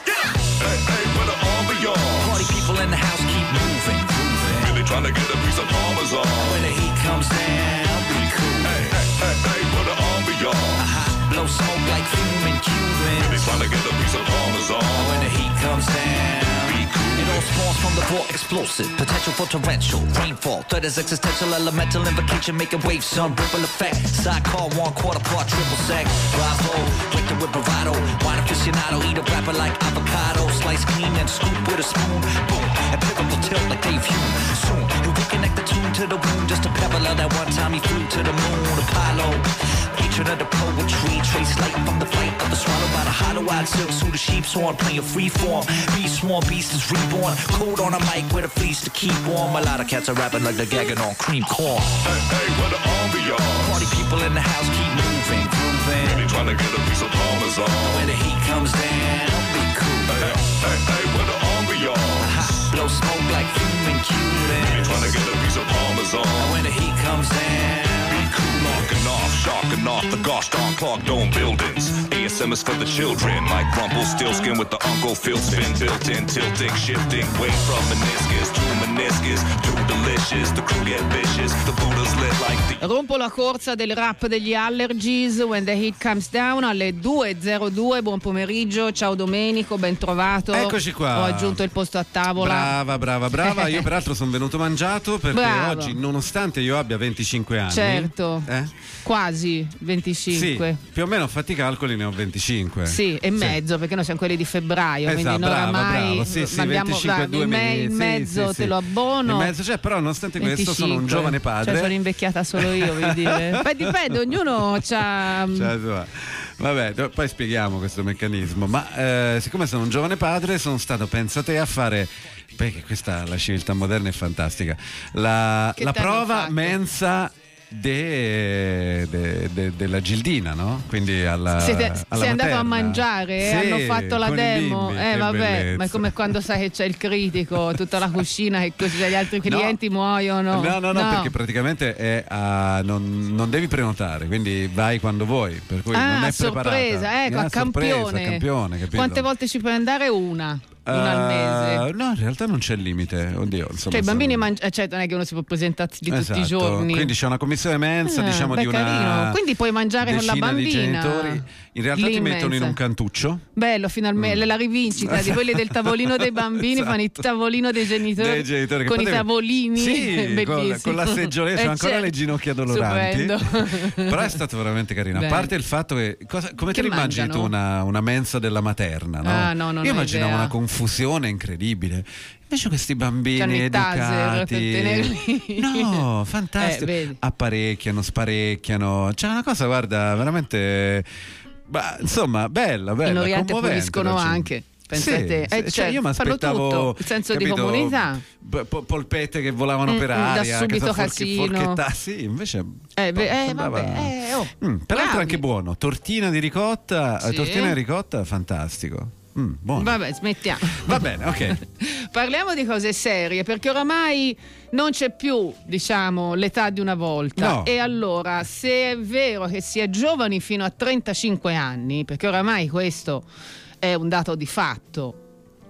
Hey, hey, where the army are? Party people in the house keep moving, moving. Really trying to get a piece of Parmesan. When the heat comes down, be cool. Hey, hey, hey, hey, where the army are? Uh-huh. Blow smoke like fuming Cubans. Really trying to get a piece of Parmesan. When the heat comes down, be cool. it all spawns from the raw explosive. Potential for torrential rainfall. Threat is existential, elemental invocation, making waves, sun ripple effect. Sidecar, one quarter part, triple sec. Bravo, break it with bravado. Wine aficionado, eat a rapper like avocado. Slice clean and scoop with a spoon. Boom, and pick up the tilt like Dave Hume. Soon, he'll reconnect the tune to the wound. Just a pebble of that one time he flew to the moon. Apollo, patron of the poetry. Trace light from the flight of the swallow by the hollow-eyed silk suit of sheep's horn. Playing free form. Beast swarm, beast is reborn. Cold on a mic with a fleece to keep warm. A lot of cats are rapping like they're gagging on cream corn. Hey, hey, where the army are? Party people in the house keep moving, grooving. Really trying to get a piece of Parmesan. When the heat comes down, be cool. Hey, hey, hey, where the army are? Uh-huh. Blow smoke like fuming Cubans. Really trying to get a piece of Parmesan. When the heat comes down, be cool. Knocking off, shocking off the gosh darn clock dome buildings. A S M is for the children, like Rumble, still skin with the Uncle Phil spin, built in, tilting, shifting, weight from meniscus to meniscus, too delicious, the crew get vicious, the Buddha's lit like the... Rompo la corsa del rap degli Allergies, When the Heat Comes Down, alle due e zero due. Buon pomeriggio, ciao Domenico, ben trovato. Eccoci qua. Ho aggiunto il posto a tavola. Brava, brava, brava. Io peraltro sono venuto mangiato perché Bravo. oggi, nonostante io abbia venticinque anni, Certo, eh? quasi venticinque. Sì, più o meno fatti i calcoli, ne ho venticinque. Sì, e mezzo, perché noi siamo quelli di febbraio, Esatto, quindi non bravo, oramai bravo. Sì, sì, mandiamo venticinque, dai, due il, me- mesi, il sì, mezzo sì, te sì. lo abbono. Il mezzo, cioè, però nonostante questo sono un venticinque. giovane padre. Cioè sono invecchiata solo io, vuol dire. Beh, dipende, ognuno c'ha... Cioè, insomma, vabbè, do- poi spieghiamo questo meccanismo. Ma eh, siccome sono un giovane padre, sono stato, pensa te, a fare, perché questa la civiltà moderna è fantastica, la, Che la t'hanno prova fatto? mensa de, de, de, della Gildina, no? Quindi alla, Siete, alla sei andato a materna. mangiare, Sì, hanno fatto la con i demo, bimbi, eh che vabbè, bellezza. ma è come quando sai che c'è il critico, tutta la cucina e così gli altri clienti muoiono. No, no, no, perché praticamente è a, non, non devi prenotare, quindi vai quando vuoi, per cui Ah, non è sorpresa, preparata. ecco, Ah, a sorpresa, campione. a campione, capito? Quante volte ci puoi andare? Una. Una al mese. Uh, no, in realtà non c'è limite. Oddio, insomma, Cioè i bambini sono- mangiano, cioè non è che uno si può presentarsi di tutti Esatto, i giorni. quindi c'è una commissione mensa, Ah, diciamo beh, di una carino. Quindi puoi mangiare con la decina di bambina. genitori. In realtà lì ti in mettono in mezzo. un cantuccio. Bello, finalmente la rivincita di quelli del tavolino dei bambini, Esatto. fanno il tavolino dei genitori, Dei genitori che con potevi- i tavolini. Sì, bellissimo. con, con la seggioletta, Eh, c'ho ancora certo. le ginocchia doloranti. Stupendo. Però è stato veramente carino. A Bene. parte il fatto che cosa- come Che te l'immagini mangiano? tu una, una mensa della materna, no? Ah, no, non Io ho immaginavo idea. una confusione incredibile. Invece questi C'hanno bambini i taser per educati, tenerli. no, fantastico, Eh, vedi. apparecchiano, sparecchiano. C'è una cosa, guarda, veramente, bah, insomma, bella, bella, In Oriente commovente, puliscono da- anche. Pensa Sì, a te. sì, Eh, cioè, certo, io mi fanno aspettavo, tutto, il senso capito, di comunità. p- po- polpette che volavano Mm, per mm, da aria, che subito so, forche- casino. forchetta- sì, invece Eh, beh, eh, sembrava- vabbè, eh, oh, Mm, peraltro bravi. anche buono, tortina di ricotta, Sì. tortina di ricotta, fantastico. Mm, buono. Vabbè, smettiamo. Va bene, ok. Parliamo di cose serie, perché oramai non c'è più, diciamo, l'età di una volta. No. E allora, se è vero che si è giovani fino a trentacinque anni, perché oramai questo è un dato di fatto,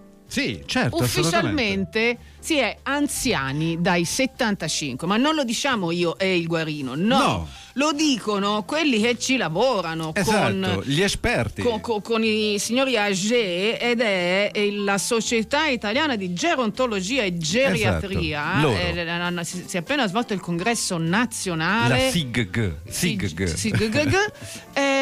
Sì, certo, assolutamente. ufficialmente si è anziani dai settantacinque, ma non lo diciamo io e il Guarino, no, No. lo dicono quelli che ci lavorano Esatto, con gli esperti. con, con- con i signori A G E, ed è la Società Italiana di Gerontologia e Geriatria. Esatto, loro. Eh, hanno- si, si è appena svolto il congresso nazionale. La S I G G. S I G G. S I G G. Eh,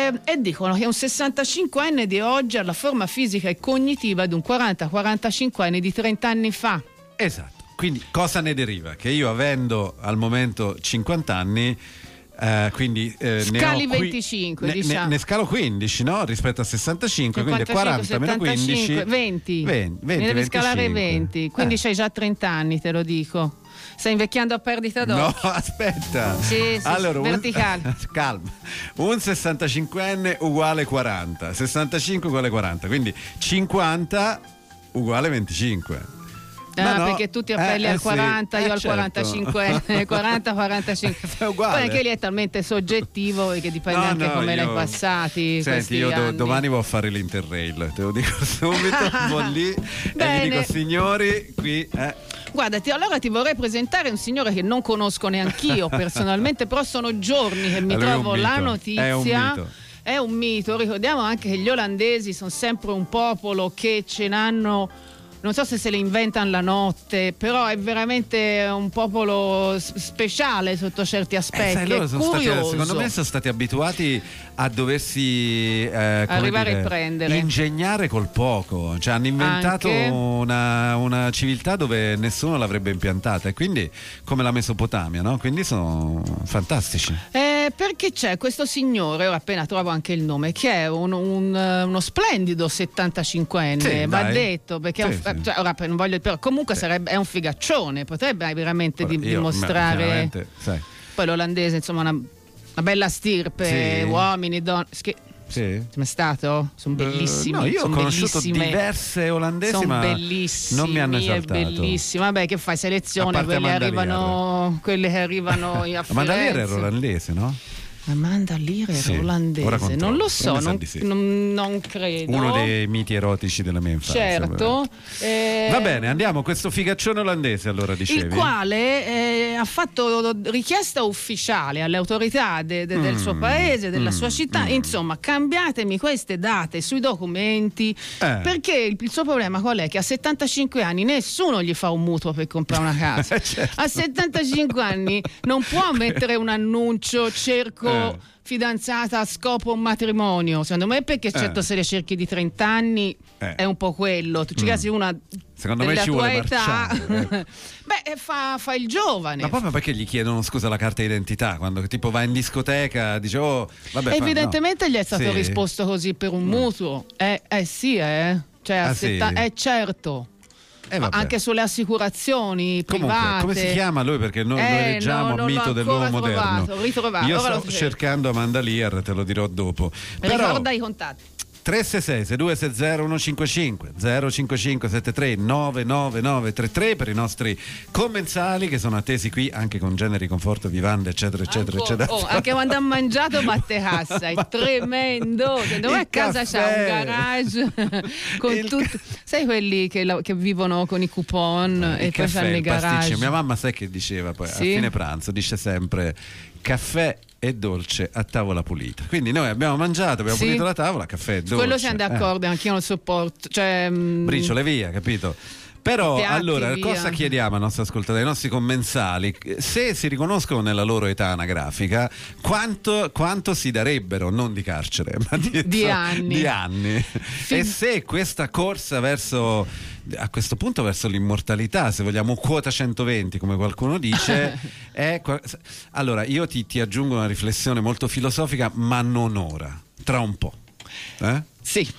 eh, e dicono che un sessantacinquenne di oggi ha la forma fisica e cognitiva di un quaranta quarantacinquenne di trenta anni fa. Esatto. Quindi cosa ne deriva? Che io, avendo al momento cinquanta anni, eh, quindi eh, scali ne ho qui, venticinque, ne, diciamo. ne, ne scalo quindici, no? Rispetto a sessantacinque, quindi quaranta meno quindici, venti. venti, Ne devi scalare venti, quindi Eh. c'hai già trenta anni, te lo dico. Stai invecchiando a perdita d'occhio. No, aspetta. Sì, sì, allora, verticale. Un, calma. Un sessantacinquenne uguale quaranta, sessantacinque uguale quaranta, quindi cinquanta uguale venticinque. Ah, Ma no, perché tu ti appelli eh, al eh, quaranta, sì, io eh, al certo. quarantacinque, quaranta quarantacinque. È uguale. Poi anche lì è talmente soggettivo che dipende No, anche no, come io- l'hai passati. Senti, questi io do- anni. domani vado a fare l'Interrail, te lo dico subito, vado lì e Bene. gli dico signori, qui eh. Guarda, ti- allora ti vorrei presentare un signore che non conosco neanch'io personalmente, però sono giorni che mi Allora, è un trovo la mito. notizia. È un mito. È un mito. Ricordiamo anche che gli olandesi sono sempre un popolo che ce n'hanno. Non so se se le inventano la notte, però è veramente un popolo s- speciale sotto certi Eh, aspetti. sai, loro è sono stati, curioso. secondo me sono stati abituati a doversi eh, come Arrivare dire, e prendere. ingegnare col poco, cioè hanno inventato Anche. una, una civiltà dove nessuno l'avrebbe impiantata, e quindi come la Mesopotamia, no? Quindi sono fantastici. Eh, perché c'è questo signore, ora appena trovo anche il nome, che è un- un, eh, uno splendido settantacinquenne, Sì, va dai. detto, perché è un Sì, fi- sì. cioè, ora non voglio, però comunque sarebbe, è un figaccione, potrebbe veramente di- Io, dimostrare. veramente, sai. Poi l'olandese, insomma, una, una bella stirpe, Sì. uomini, donne. Schi- Sì. Come è stato? Sono bellissimi. Eh, no, io ho son conosciuto bellissime. diverse olandesi, Son ma bellissimi, non mi hanno è esaltato. bellissimo. Vabbè, che fai? A Selezione, parte quelle Amanda arrivano, quelle che arrivano a Firenze. Amanda Lear era olandese, no? Amanda Lear era Sì, ora olandese, controllo, non lo però so, mi sa non, di sì. non- non credo. Uno dei miti erotici della mia infanzia. Certo. Eh, Va bene, andiamo. Questo figaccione olandese, allora dicevi. il quale eh, ha fatto richiesta ufficiale alle autorità de- de- del Mm, suo paese, della mm, sua città, mm. insomma, cambiatemi queste date sui documenti, Eh. perché il, il suo problema qual è? Che a settantacinque anni nessuno gli fa un mutuo per comprare una casa. Certo. A settantacinque anni non può mettere un annuncio, cerco Eh. fidanzata a scopo un matrimonio, secondo me, perché certo Eh. se le cerchi di trenta anni Eh. è un po' quello, tu ci Mm. casi una Secondo me della ci tua vuole età. marciare, ecco. Beh, fa, fa il giovane. Ma proprio perché gli chiedono, scusa, la carta d'identità? Quando tipo va in discoteca, dice, oh, vabbè. fa- Evidentemente no. gli è stato Sì. risposto così per un mutuo. Eh, eh sì, eh. Cioè, a Ah, sì? setta- eh certo. Eh, Ma vabbè. anche sulle assicurazioni Comunque, private. come si chiama lui? Perché noi Eh, lo leggiamo no, a non mito l'ho dell'uomo ancora moderno. trovato, ritrovato, Io ora lo sto cerco. cercando Amanda Lear, te lo dirò dopo. Però Ricorda i contatti. tre sei sei sei due sei zero uno cinque cinque zero cinque cinque sette tre nove nove nove tre tre per i nostri commensali che sono attesi qui anche con generi, conforto, vivande, eccetera, eccetera, Ancora. eccetera. Oh, anche quando ha mangiato batte cassa, è tremendo. Secondo me a Il casa c'ha un caffè. garage con Il tutti. Sai quelli che, la- che vivono con i coupon e Il poi caffè, fanno i il pasticcio. garage. Mia mamma sai che diceva poi Sì? a fine pranzo, dice sempre caffè e dolce a tavola pulita. Quindi noi abbiamo mangiato, abbiamo Sì. pulito la tavola, caffè e dolce. Quello siamo Eh. d'accordo, anch'io non sopporto. Cioè, mm, Briciole via, capito? Però Piatti allora via. cosa chiediamo ai nostri ascoltatori, ai nostri commensali? Se si riconoscono nella loro età anagrafica, quanto, quanto si darebbero, non di carcere, ma di, Di so- anni. di anni. E se questa corsa verso, a questo punto verso l'immortalità, se vogliamo quota centoventi come qualcuno dice, è, qua- allora io ti, ti aggiungo una riflessione molto filosofica, ma non ora, tra un po'. Eh? Sì.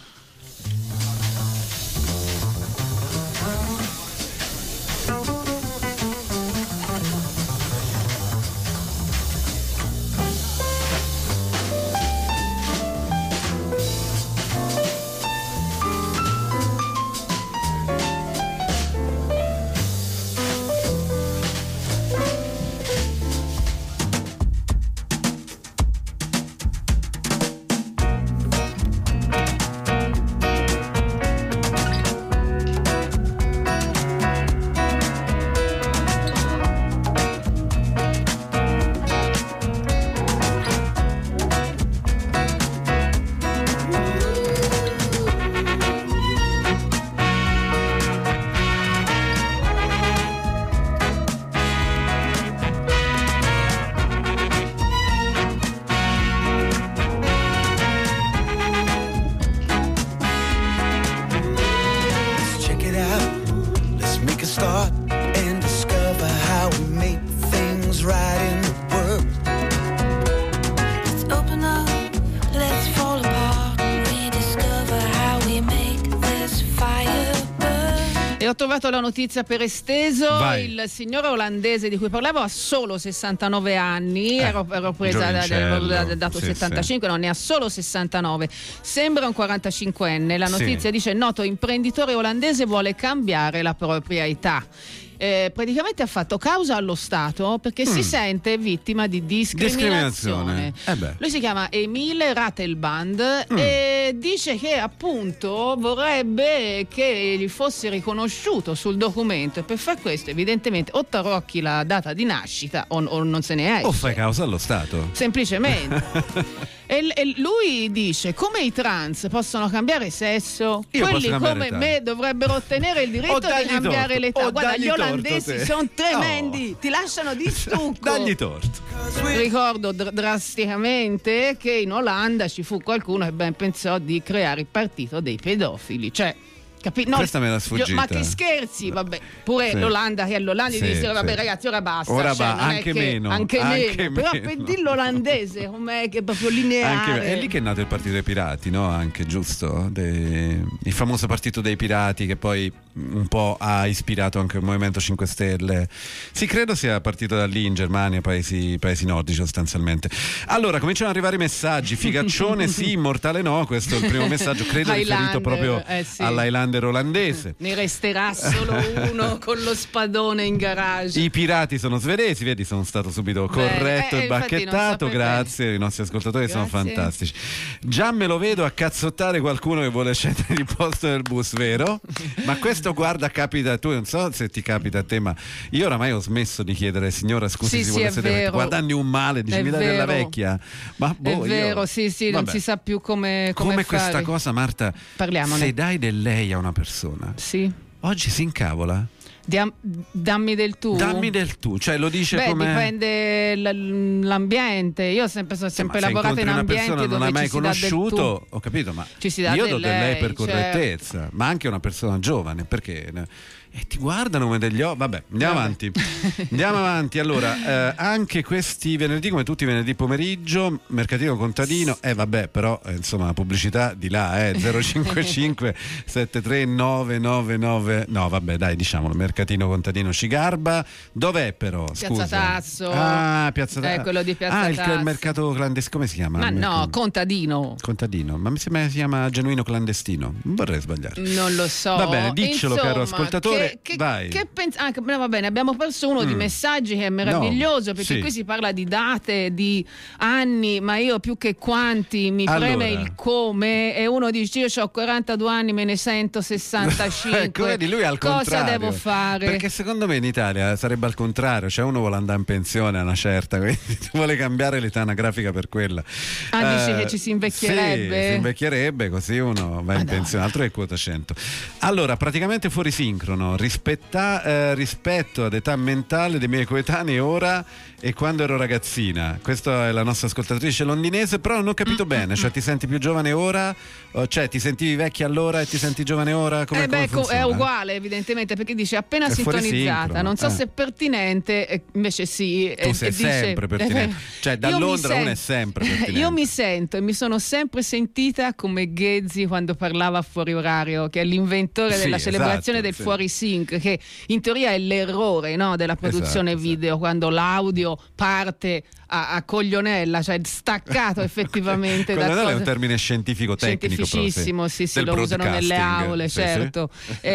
ho trovato la notizia per esteso. Vai. Il signore olandese di cui parlavo ha solo sessantanove anni, Eh, ero, ero presa da- giovincello. da- dal dato Sì, settantacinque, no, ne ha solo sessantanove. Sembra un quarantacinquenne. La Sì. notizia dice: noto imprenditore olandese vuole cambiare la propria età. Eh, praticamente ha fatto causa allo Stato perché si Mm. sente vittima di discriminazione. Discriminazione. Eh beh. Lui si chiama Emile Ratelband Mm. e dice che appunto vorrebbe che gli fosse riconosciuto sul documento, e per far questo evidentemente o tarocchi la data di nascita o, o non se ne esce. O fai causa allo Stato. Semplicemente. E, e lui dice: come i trans possono cambiare sesso, Io posso quelli cambiare come età. me dovrebbero ottenere il O diritto di dagli cambiare torto, l'età. o Guarda, dagli gli torto, olandesi te. sono tremendi, ti lasciano di stucco. Dagli torto. Ricordo dr- drasticamente che in Olanda ci fu qualcuno che ben pensò di creare il partito dei pedofili, cioè capi- no, Questa me era io- sfuggita. ma che scherzi, vabbè, pure Sì. l'Olanda, che è l'Olanda Sì, di dire vabbè sì. ragazzi ora basta, Ora cioè, va- non è anche che- meno, anche anche meno. Però meno. per dirlo olandese com'è che è proprio lineare. Anche, è lì che è nato il partito dei pirati, no? Anche giusto? De- il famoso partito dei pirati che poi un po' ha ispirato anche il Movimento cinque Stelle. Sì, credo sia partito da lì in Germania, paesi, paesi nordici sostanzialmente. Allora, cominciano ad arrivare i messaggi. Figaccione sì, immortale no. Questo è il primo messaggio, credo riferito Highlander, proprio eh sì. all'Highlander olandese. Ne resterà solo uno con lo spadone in garage. I pirati sono svedesi, vedi, sono stato subito corretto eh, e infatti non bacchettato. sapevo. Grazie, i nostri ascoltatori sono Grazie. fantastici. Già me lo vedo a cazzottare qualcuno che vuole scendere il posto del bus, vero? Ma questo, guarda, capita, tu non so se ti capita a te, ma io oramai ho smesso di chiedere signora scusi, Sì, si sì, vuole è sedere, vero. guardando un male, dici È mi dai della vero. vecchia. Ma boh, È io- vero, sì, sì, non Vabbè. si sa più come, come, Come fare. questa cosa, Marta, Parliamone. se dai del lei a una persona, Sì. oggi si incavola. Diam- dammi del tu. Dammi del tu, cioè lo dice Beh, come... dipende l- l'ambiente. Io ho sempre, ho sempre Ma se lavorato in incontri una ambienti persona dove non hai mai ci si dà del conosciuto, tu. ho capito, ma Ci si dà io del do del lei per lei, correttezza, ma anche una persona giovane, perché e ti guardano come degli occhi. Vabbè, andiamo Vabbè. avanti. Andiamo avanti. Allora, eh, anche questi venerdì, come tutti i venerdì pomeriggio, mercatino contadino. Eh, vabbè, però eh, insomma, la pubblicità di là, eh, zero cinquantacinque settantatré novantanove. No, vabbè, dai, diciamolo, mercatino contadino Cigarba. Dov'è però? Piazza Scusa. Tasso. Ah, Piazza Tasso. Eh, quello di Piazza Ah, il, Tasso. il mercato clandestino, come si chiama? Ma Il no, mercato- contadino. Contadino, ma mi sembra che si chiama genuino clandestino. Non vorrei sbagliare. Non lo so. Va bene, diccelo, Insomma, caro ascoltatore. Che, che, vai. che pens- ah, che- no, va bene, abbiamo perso uno di Mm. messaggi che è meraviglioso, No, perché sì. qui si parla di date, di anni, ma io più che quanti mi Allora. preme il come, e uno dice io ho quarantadue anni, me ne sento sessantacinque. Ecco, vedi, lui è al Cosa contrario. devo fare? Perché secondo me in Italia sarebbe al contrario, cioè uno vuole andare in pensione a una certa, quindi vuole cambiare l'età anagrafica per quella. Ah, dici Eh, che ci si invecchierebbe? Sì, si invecchierebbe, così uno va in pensione, altro che quota cento. Allora, praticamente fuori sincrono, rispetta, eh, rispetto ad età mentale dei miei coetanei ora e quando ero ragazzina. Questa è la nostra ascoltatrice londinese, però non ho capito bene, cioè ti senti più giovane ora? O, cioè ti sentivi vecchia allora e ti senti giovane ora? Come, Eh beh, come co- è funziona? uguale evidentemente, perché dice appena È fuori sintonizzata, sincrono, non so eh. se è pertinente, eh, invece sì. Tu e- sei e dice- sempre pertinente. Cioè, da Io mi Londra uno sen- è sempre pertinente. Io mi sento e mi sono sempre sentita come Ghezzi quando parlava a fuori orario, che è l'inventore Sì, della celebrazione esatto, del sì. fuori sync, che in teoria è l'errore, no, della produzione Esatto, video, quando l'audio parte a, a coglionella, cioè staccato effettivamente da Quello è cose. un termine scientifico tecnico, però, Scientificissimo, sì, sì, del lo usano nelle broadcasting. aule, Sì, sì. certo.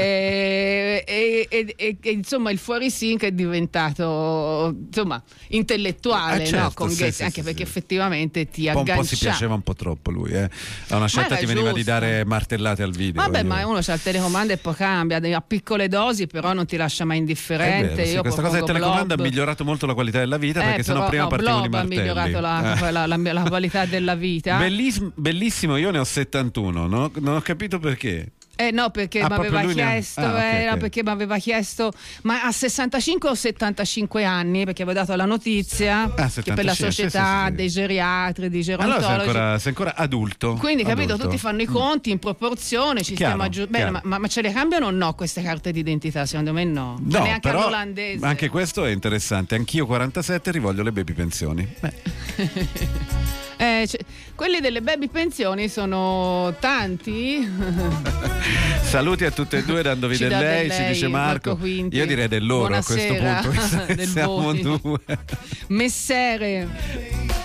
E, e- e- e- e, insomma, il fuori sync è diventato insomma intellettuale, Eh, certo, no? Con sì, Ghezzi, sì, anche sì, perché sì. effettivamente ti Un po', un po' si aggancia. piaceva un po' troppo lui, eh. A una certa era ti veniva di giusto. dare martellate al video. Vabbè, voglio ma dire. uno c'ha il telecomando e poi cambia a piccole dosi, però non ti lascia mai È indifferente. vero, sì, Io questa cosa del propongo telecomando ha Blob. migliorato molto la qualità della vita, Eh, perché sennò però, prima no, partivano i Blob ha martelli. migliorato la, Eh. la- la- la qualità della vita. Belliss- bellissimo, io ne ho settantuno, non ho, non ho capito perché. Eh no, perché Ah, mi aveva proprio lui ne ha- chiesto, Ah, ok, eh, no, ok. perché mi aveva chiesto, ma a sessantacinque o settantacinque anni, perché avevo dato la notizia Ah, che per la settantacinque, sì, società sì, sì. dei geriatri, dei Allora sei gerontologi. ancora, sei ancora adulto. Quindi, capito, adulto. tutti fanno i conti in proporzione, ci Chiaro, stiamo aggiu- chiaro. Bene, ma, ma ce le cambiano o no queste carte d'identità? Secondo me no. Ma No, neanche però all'olandese. anche questo è interessante. Anch'io quarantasette rivoglio le baby pensioni. Beh. Eh, cioè, quelli delle baby pensioni sono tanti. Saluti a tutte e due dandovi Ci del dà del lei, ci lei, dice Marco. Marco Quinti. Io direi del loro Buonasera. a questo punto. Del Siamo voi. due. Messere.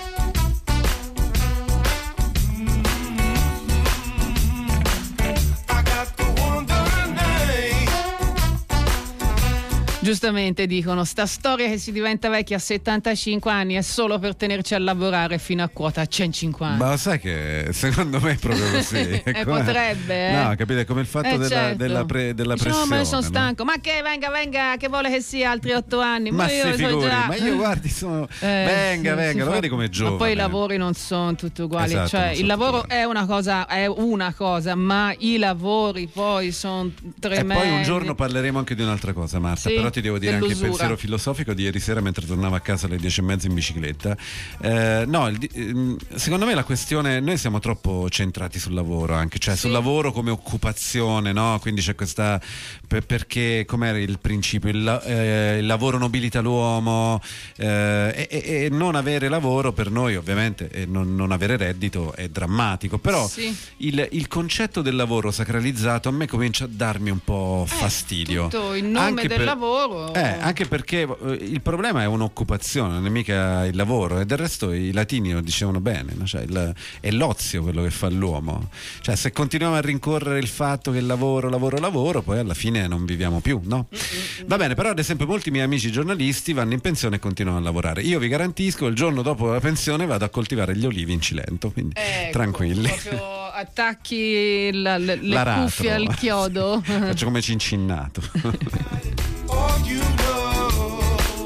Giustamente dicono, sta storia che si diventa vecchi a settantacinque anni è solo per tenerci a lavorare fino a quota centocinquanta. Ma lo sai che secondo me è proprio così. Eh, Come- potrebbe, eh. No, capite, come il fatto Eh, della, certo. della, pre- della Dice, pressione. no, ma io sono no? stanco. Ma che venga, venga, che vuole che sia altri otto anni? Ma io si so figuri, già. ma io guardi, sono... Eh, venga, sì, venga, si lo fa- vedi come giovane. Ma poi i lavori non sono tutti uguali. Esatto, cioè, non il sono lavoro è una cosa, è una cosa, ma i lavori poi sono E tremendi. poi un giorno parleremo anche di un'altra cosa, Marta. Sì, Però ti devo dire anche il dell'usura. pensiero filosofico di ieri sera mentre tornavo a casa alle dieci e mezza in bicicletta. Eh, no, il di- ehm, secondo me la questione, noi siamo troppo centrati sul lavoro, anche, cioè Sì. sul lavoro come occupazione, no? Quindi c'è questa, per- perché com'era il principio? Il, la- eh, il lavoro nobilita l'uomo, eh, e, e- e non avere lavoro per noi ovviamente, e non, non avere reddito è drammatico, però Sì. il, il concetto del lavoro sacralizzato a me comincia a darmi un po' fastidio. Tutto in nome Anche del per- lavoro. Eh, anche perché eh, il problema è un'occupazione, non è mica il lavoro, e del resto i latini lo dicevano bene, no? Cioè, il- è l'ozio quello che fa l'uomo. Cioè, se continuiamo a rincorrere il fatto che il lavoro, lavoro, lavoro, poi alla fine non viviamo più, no? Va bene, però ad esempio molti miei amici giornalisti vanno in pensione e continuano a lavorare. Io vi garantisco, il giorno dopo la pensione vado a coltivare gli olivi in Cilento, quindi Ecco, tranquilli. proprio attacchi la- le, le L'aratro. cuffie al chiodo. Faccio come cincinnato. All you know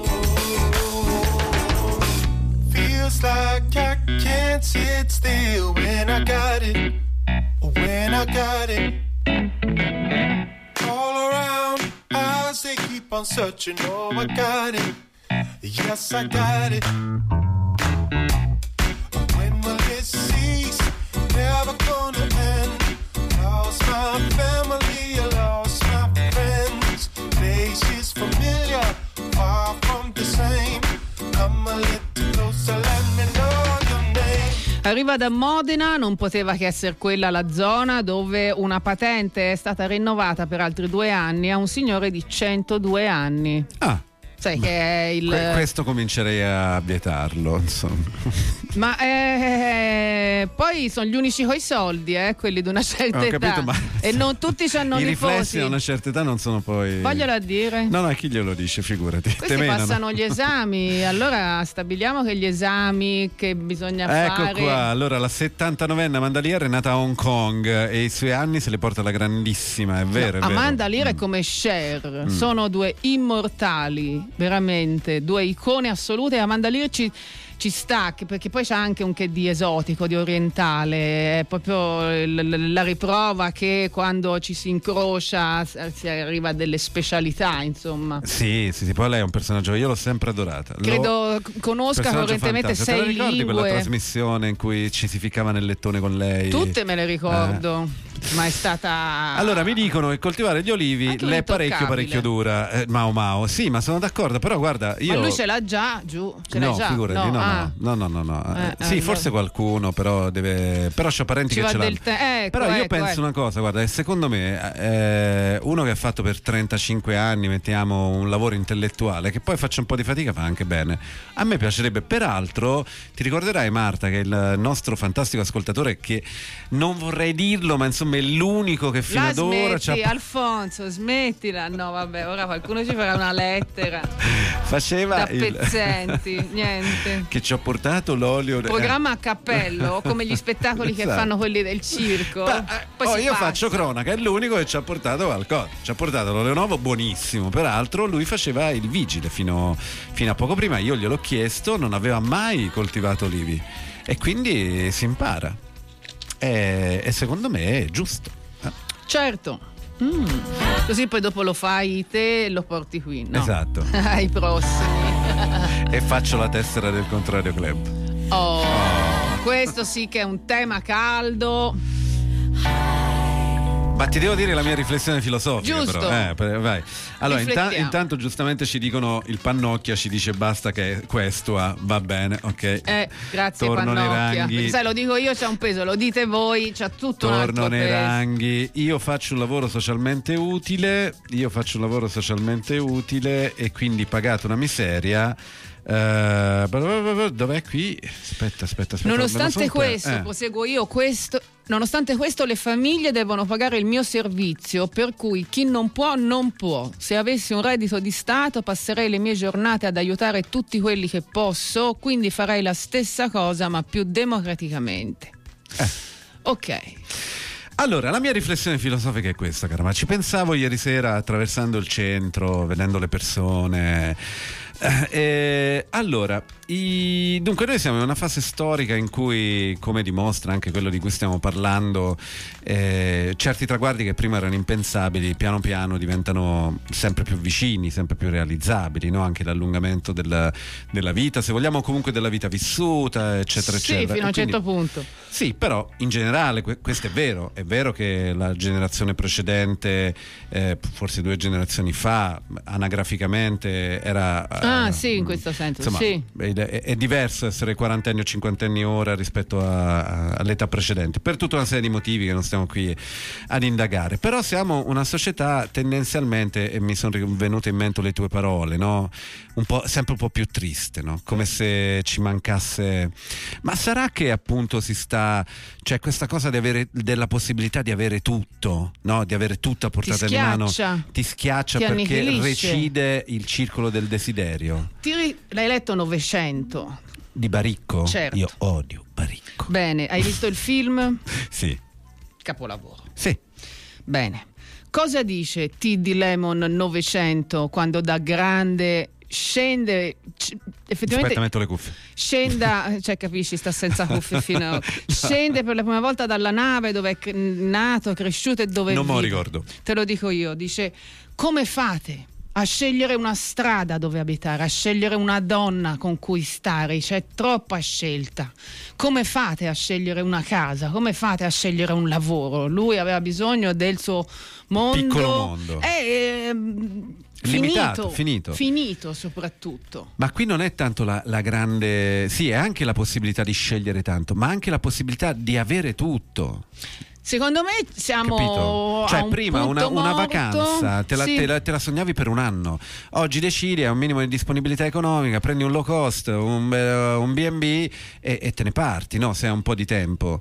feels like I can't sit still when I got it, when I got it. All around, eyes they keep on searching. Oh, I got it. Yes, I got it. When will it cease? Never gonna end. Lost my family, I lost my friends. Faces familiar, far from the same. Come a little closer, let me know your name. Arriva da Modena, non poteva che essere quella la zona dove una patente è stata rinnovata per altri due anni a un signore di centodue anni. Ah. Sai che è il... Que- questo comincerei a vietarlo, insomma. Ma eh, poi sono gli unici coi soldi, eh, quelli di una certa Ho età. capito, ma e non tutti hanno i nipoti. riflessi a una certa età non sono poi. Voglio a dire. No, no, chi glielo dice, figurati. Questi Te menano. passano gli esami, allora stabiliamo che gli esami che bisogna Ecco fare. qua, allora la settantanovenne Amanda Lear è nata a Hong Kong e i suoi anni se li porta alla grandissima, è vero, è vero. Amanda Lear è come Cher, Mm. sono due immortali, veramente, due icone assolute. Amanda Lear ci, ci sta, che- perché poi c'è anche un che di esotico, di orientale, è proprio l- l- la riprova che quando ci si incrocia s- si arriva a delle specialità, insomma. Sì, sì, sì, poi lei è un personaggio, io l'ho sempre adorata. Lo- Credo c- conosca personaggio correntemente fantastico. Te la sei ricordi quella lingue. trasmissione in cui ci si ficcava nel lettone con lei? Tutte me le ricordo, ma è stata... Allora mi dicono che coltivare gli olivi Anche le è parecchio intoccabile. parecchio dura, eh, Mao Mao. Sì, ma sono d'accordo, però guarda, io Ma lui ce l'ha già, giù, ce l'ha no, già. figurati, no, ah. no, no, no, no. Eh, Eh, sì, allora. forse qualcuno, però deve. Però c'ho parenti Ci che va ce l'hanno. del te- ecco, però io ecco, penso ecco. una cosa, guarda, che secondo me eh, uno che ha fatto per trentacinque anni, mettiamo un lavoro intellettuale, che poi faccia un po' di fatica, fa anche bene. A me piacerebbe, peraltro, ti ricorderai Marta, che il nostro fantastico ascoltatore, che non vorrei dirlo, ma insomma è l'unico che fino La ad ora smetti, ci ha Alfonso, smettila. No, vabbè, ora qualcuno ci farà una lettera faceva da il- pezzenti, niente. che ci ha portato l'olio. Programma a cappello, come gli spettacoli che Esatto. fanno quelli del circo. Poi Oh, si io passa. faccio cronaca, è l'unico che ci ha portato qualcosa. Ci ha portato l'olio nuovo buonissimo. Peraltro, lui faceva il vigile fino, fino a poco prima. Io gliel'ho chiesto, non aveva mai coltivato olivi. E quindi si impara. E, e secondo me è giusto. Eh, Certo. Mm. Così poi dopo lo fai te e lo porti qui, no? Esatto. Ai prossimi. E faccio la tessera del Contrario Club. Oh, questo sì che è un tema caldo. Ma ti devo dire la mia riflessione filosofica. Giusto. Però. Eh, per- vai. Allora, inta- Riflettiamo. intanto giustamente ci dicono il Pannocchia ci dice basta che questo ah, va bene, ok. Eh, grazie Torno nei Pannocchia. ranghi. Perché sai, lo dico io, c'ha un peso, lo dite voi, c'ha tutto un altro Torno nei peso. ranghi. Io faccio un lavoro socialmente utile. Io faccio un lavoro socialmente utile e quindi pagato una miseria. Eh, dov'è qui? Aspetta, aspetta, aspetta. me lo Nonostante son per- questo, eh. proseguo io, questo, nonostante questo le famiglie devono pagare il mio servizio, per cui chi non può non può. Se avessi un reddito di Stato passerei le mie giornate ad aiutare tutti quelli che posso, quindi farei la stessa cosa ma più democraticamente. Eh. Ok. Allora, la mia riflessione filosofica è questa, cara, ma ci pensavo ieri sera attraversando il centro, vedendo le persone. Eh, eh, allora, i, dunque noi siamo in una fase storica in cui, come dimostra anche quello di cui stiamo parlando, eh, certi traguardi che prima erano impensabili piano piano diventano sempre più vicini, sempre più realizzabili, no? Anche l'allungamento della, della vita, se vogliamo, comunque della vita vissuta, eccetera, Sì, eccetera. fino a un E quindi- certo punto. Sì, però in generale que- questo è vero, è vero che la generazione precedente, eh, forse due generazioni fa, anagraficamente era... Ah, eh, sì, in questo senso, insomma, sì. è, è diverso essere quarantenni o cinquantenni ora rispetto a- a- all'età precedente, per tutta una serie di motivi che non stiamo qui ad indagare. Però siamo una società tendenzialmente, e mi sono venute in mente le tue parole, no? Un po', sempre un po' più triste, no? Come se ci mancasse... Ma sarà che appunto si sta... C'è questa cosa di avere, della possibilità di avere tutto, no? Di avere tutto a portata di mano. schiaccia. Ti schiaccia Ti perché annichilisce. recide il circolo del desiderio. Ti ri- l'hai letto Novecento? Di Baricco? Certo. Io odio Baricco. Bene, hai visto il film? Sì. Capolavoro. Sì. Bene. Cosa dice T D Lemon Novecento quando da grande scende c- effettivamente Aspetta, metto le cuffie. scenda, cioè capisci, sta senza cuffie fino a... scende per la prima volta dalla nave dove è cre- nato, cresciuto e dove Non me lo vive. ricordo. Te lo dico io, dice: come fate a scegliere una strada dove abitare, a scegliere una donna con cui stare? C'è troppa scelta. Come fate a scegliere una casa? Come fate a scegliere un lavoro? Lui aveva bisogno del suo mondo, Piccolo mondo. È, ehm, Limitato, finito, finito. finito soprattutto. Ma qui non è tanto la, la grande... Sì, è anche la possibilità di scegliere tanto, ma anche la possibilità di avere tutto. Secondo me siamo Capito? a Cioè un prima una, punto una morto. vacanza te la, Sì. te, la, te la sognavi per un anno, oggi decidi, hai un minimo di disponibilità economica, prendi un low cost, un, eh, un B and B e, e te ne parti, no? Se hai un po' di tempo.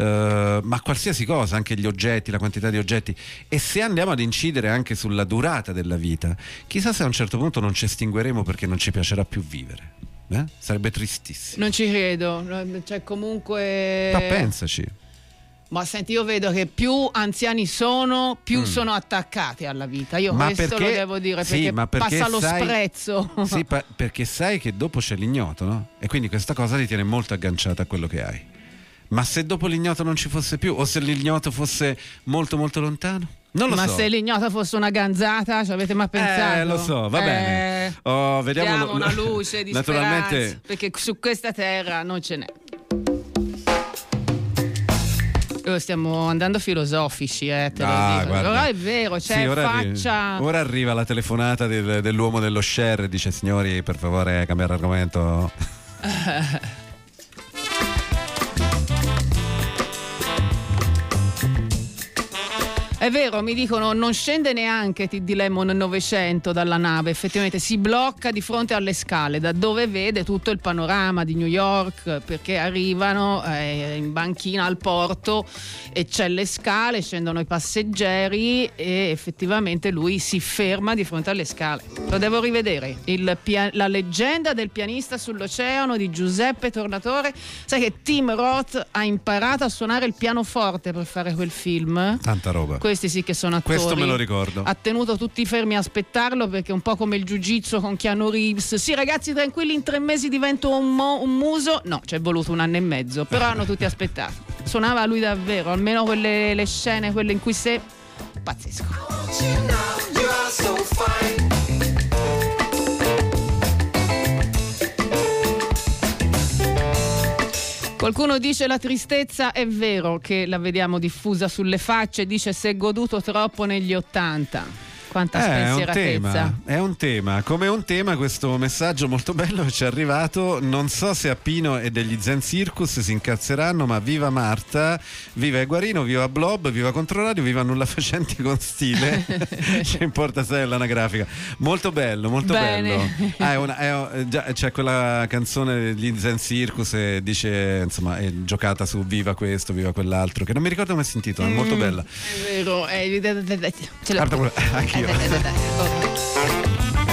Eh, ma qualsiasi cosa, anche gli oggetti, la quantità di oggetti, e se andiamo ad incidere anche sulla durata della vita, chissà se a un certo punto non ci estingueremo perché non ci piacerà più vivere. Eh? Sarebbe tristissimo. Non ci credo, cioè comunque... Ma pensaci. Ma senti, io vedo che più anziani sono, più Mm. sono attaccati alla vita. Io Ma questo perché- lo devo dire, sì, perché, ma perché passa lo sai- sprezzo. Sì, pa- perché sai che dopo c'è l'ignoto, no? E quindi questa cosa ti tiene molto agganciata a quello che hai. Ma se dopo l'ignoto non ci fosse più, o se l'ignoto fosse molto molto lontano? Non lo Ma so. se l'ignota fosse una ganzata, ci avete mai pensato? Eh, lo so, va Eh, bene. Oh, vediamo diamo lo- una lo- luce di Naturalmente- speranza, perché su questa terra non ce n'è. Oh, stiamo andando filosofici, eh, te lo Ah, dico. guarda. Però è vero, c'è Sì, ora, arri- faccia... ora arriva la telefonata del- dell'uomo dello share e dice: signori, per favore, cambiare argomento. È vero, mi dicono non scende neanche T D Lemon Novecento dalla nave, effettivamente si blocca di fronte alle scale da dove vede tutto il panorama di New York, perché arrivano eh, in banchina al porto e c'è le scale, scendono i passeggeri e effettivamente lui si ferma di fronte alle scale. Lo devo rivedere, il pia- la leggenda del pianista sull'oceano di Giuseppe Tornatore. Sai che Tim Roth ha imparato a suonare il pianoforte per fare quel film? Tanta roba. Questi sì che sono attori. Questo me lo ricordo. Ha tenuto tutti fermi a aspettarlo perché è un po' come il jiu-jitsu con Keanu Reeves. Sì, ragazzi, tranquilli, in tre mesi divento un, mo- un muso. No, ci è voluto un anno e mezzo, però hanno tutti aspettato. Suonava lui davvero, almeno quelle le scene, quelle in cui sei pazzesco. Qualcuno dice la tristezza, è vero che la vediamo diffusa sulle facce, dice si è goduto troppo negli ottanta. Quanta È un spensieratezza. tema, è un tema, come un tema questo messaggio molto bello che ci è arrivato. Non so se a Pino e degli Zen Circus si incazzeranno, ma viva Marta, viva Eguarino, viva Blob, viva Controradio, viva Nulla Facenti con stile. Ci importa se è l'anagrafica. Molto bello, molto Bene. bello. Ah, è una, è, già, c'è quella canzone degli Zen Circus e dice, insomma, è giocata su viva questo, viva quell'altro, che non mi ricordo mai sentito, è molto Mm, bella. È vero, è... ce l'ho. Guarda pure- anch'io. Eh, dai, dai, dai, dai.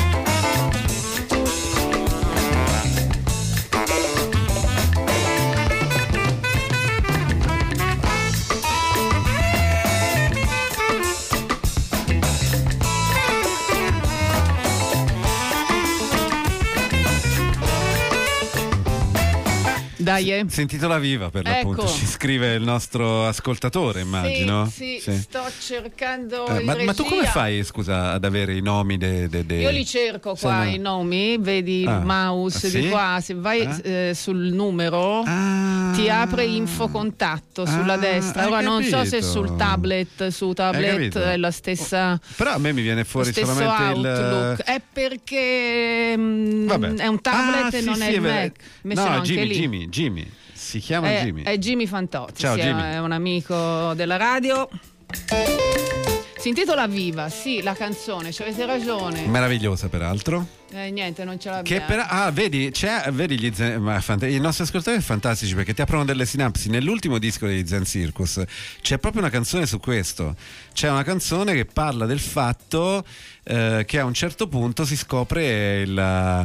Dai, eh. Si intitola Viva per l'appunto, Ecco. ci scrive il nostro ascoltatore, immagino. Sì, sì, sto cercando Eh, in ma, ma tu come regia. fai, scusa, ad avere i nomi de, de, de- Io li cerco Se qua no- i nomi, vedi Ah. il mouse Ah, di sì? qua, se vai Ah. eh, sul numero ti apre info contatto sulla Ah, destra. hai Ora non so se capito. sul tablet, su Hai tablet capito? è la stessa, Però a me mi viene lo fuori stesso solamente Outlook. il È perché mm, Vabbè. è un tablet Ah, e sì, non sì, è il vero. Mac. Messo No, anche Jimmy, lì. Jimmy, Jimmy. Si chiama È, Jimmy. è Jimmy Fantozzi, Ciao, sì, Jimmy. è un amico della radio. Si intitola Viva, sì, la canzone, ci avete ragione. Meravigliosa, peraltro. Eh, niente, non ce Che l'abbiamo. per, ah, vedi, c'è, vedi gli Zen- ma fant- i nostri ascoltatori sono fantastici perché ti aprono delle sinapsi. Nell'ultimo disco degli Zen Circus c'è proprio una canzone su questo. C'è una canzone che parla del fatto eh, che a un certo punto si scopre il,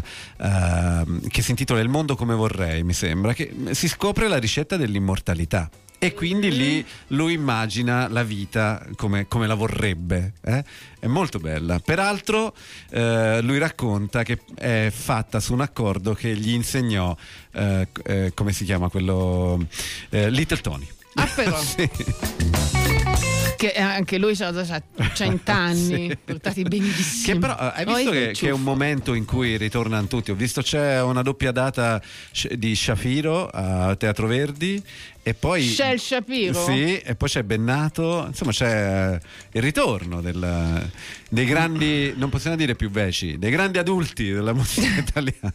eh, che si intitola Il mondo come vorrei, mi sembra, che si scopre la ricetta dell'immortalità. E quindi lì lui immagina la vita come, come la vorrebbe. eh? È molto bella. Peraltro eh, lui racconta che è fatta su un accordo che gli insegnò, eh, eh, come si chiama quello? Eh, Little Tony. Ah, però. Sì. Che anche lui c'ha già cent'anni, Sì. portati benissimo. Che però eh, hai visto Poi che, che è un momento in cui ritornano tutti. Ho visto c'è una doppia data sc- di Shafiro a Teatro Verdi e poi Shel Shapiro? Sì, e poi c'è Bennato, insomma c'è eh, il ritorno del- dei grandi, non possiamo dire più veci, dei grandi adulti della musica italiana.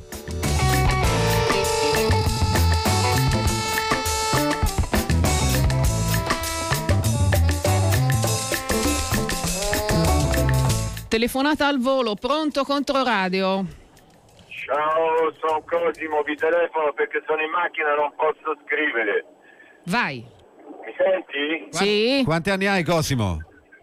Telefonata al volo, pronto Controradio? Ciao, sono Cosimo, vi telefono perché sono in macchina e non posso scrivere. Vai. Mi senti? Sì. Quanti anni hai, Cosimo?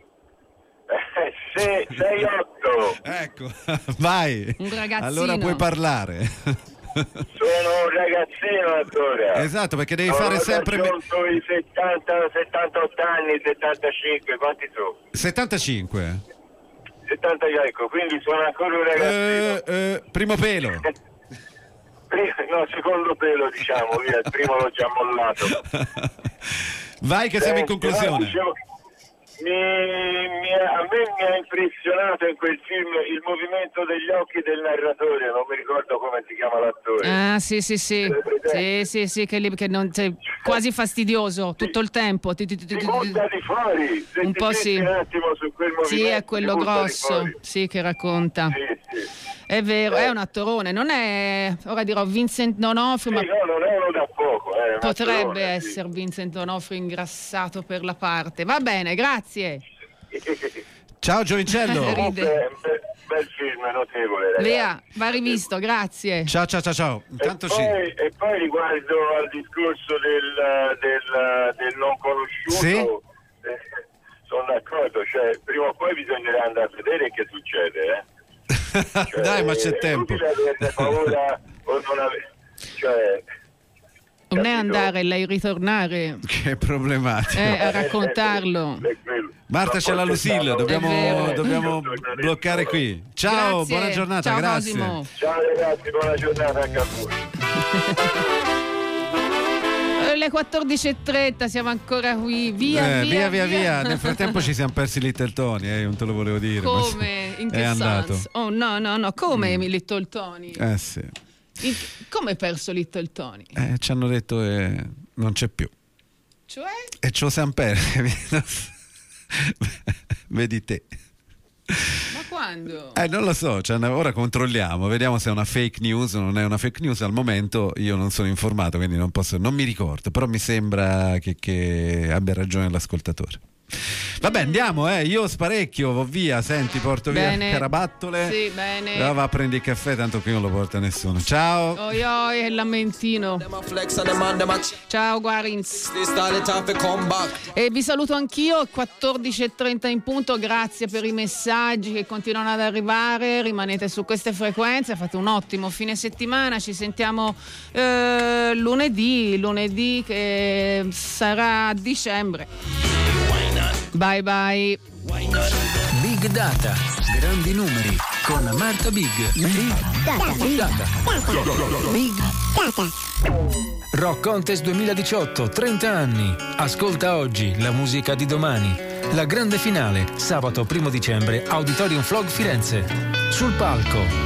Eh, sei otto. Ecco, vai. Un ragazzino. Allora puoi parlare. Sono un ragazzino ancora. Esatto, perché devi Ho fare sempre me- raggiunto i settanta, settantotto anni, settantacinque, quanti sono? settantacinque. settanta, ecco, quindi sono ancora un ragazzino. Eh, eh, primo pelo. Primo- no, secondo pelo diciamo, via, il primo l'ho già mollato. Vai che siamo in Senti, no, conclusione. dicevo, mi, mi- a me mi ha impressionato in quel film il movimento degli occhi del narratore, non mi ricordo come si chiama l'attore. Ah, sì, sì, sì. Sì, sì, sì, che, lì- che non c'è quasi fastidioso tutto il tempo. Ti- ti- ti- ti- Ti butta di fuori, se Un ti po' metti sì. un attimo su quel movimento. Sì, è ti quello butta di grosso, fuori. sì, che racconta. Sì, sì. È vero, è un attorone, non è, ora dirò Vincent D'Onofrio, Sì, ma no, non è uno da poco. Eh, un potrebbe attorone, sì. essere Vincent D'Onofrio ingrassato per la parte. Va bene, grazie. Ciao Giovincello. Ride. Comunque, è un bel, bel film, notevole, ragazzi. Lea, va rivisto, grazie. Ciao ciao ciao ciao. Intanto e, ci poi, e poi riguardo al discorso del, del, del non conosciuto, Sì? eh, sono d'accordo, cioè prima o poi bisognerà andare a vedere che succede, eh. Cioè, Dai, ma c'è è tempo. inutile averne paura o non avere, cioè, Non è andare, lei ritornare Che problematico. eh, a raccontarlo. Marta c'è la Lucille, È dobbiamo, vero. dobbiamo bloccare qui. Ciao, Grazie. buona giornata, Ciao, grazie. Cosimo. ciao ragazzi, buona giornata anche a voi. Eh, Le quattordici e trenta, siamo ancora qui. Via, Eh, via, via, via, via. Nel frattempo ci siamo persi Little Tony, eh, non te lo volevo dire. ma Come? In è che andato. senso? Oh no, no, no, come mm. Little Tony? Eh sì. Il, come hai perso Little Tony? Eh, ci hanno detto che non c'è più. Cioè? E ce lo siamo persi. Vedi te. Ma quando? Eh, non lo so, cioè, ora controlliamo, vediamo se è una fake news o non è una fake news. Al momento io non sono informato, quindi non posso, non mi ricordo, però mi sembra che, che abbia ragione l'ascoltatore. Vabbè, andiamo, eh. Io sparecchio, vo via, senti, porto Bene. via Carabattole. Sì, bene. Va, va a prendere il caffè, tanto qui non lo porta nessuno. Ciao. Oi oi, è lamentino. Ciao Guarins. E vi saluto anch'io, quattordici e trenta in punto, grazie per i messaggi che continuano ad arrivare, rimanete su queste frequenze, fate un ottimo fine settimana, ci sentiamo eh, lunedì, lunedì che sarà a dicembre. Bye bye. Big Data, grandi numeri con Marta Big. Big Data. Big Data. Big Data. Rock Contest duemiladiciotto, trenta anni. Ascolta oggi la musica di domani. La grande finale, sabato primo dicembre, Auditorium Flog Firenze. Sul palco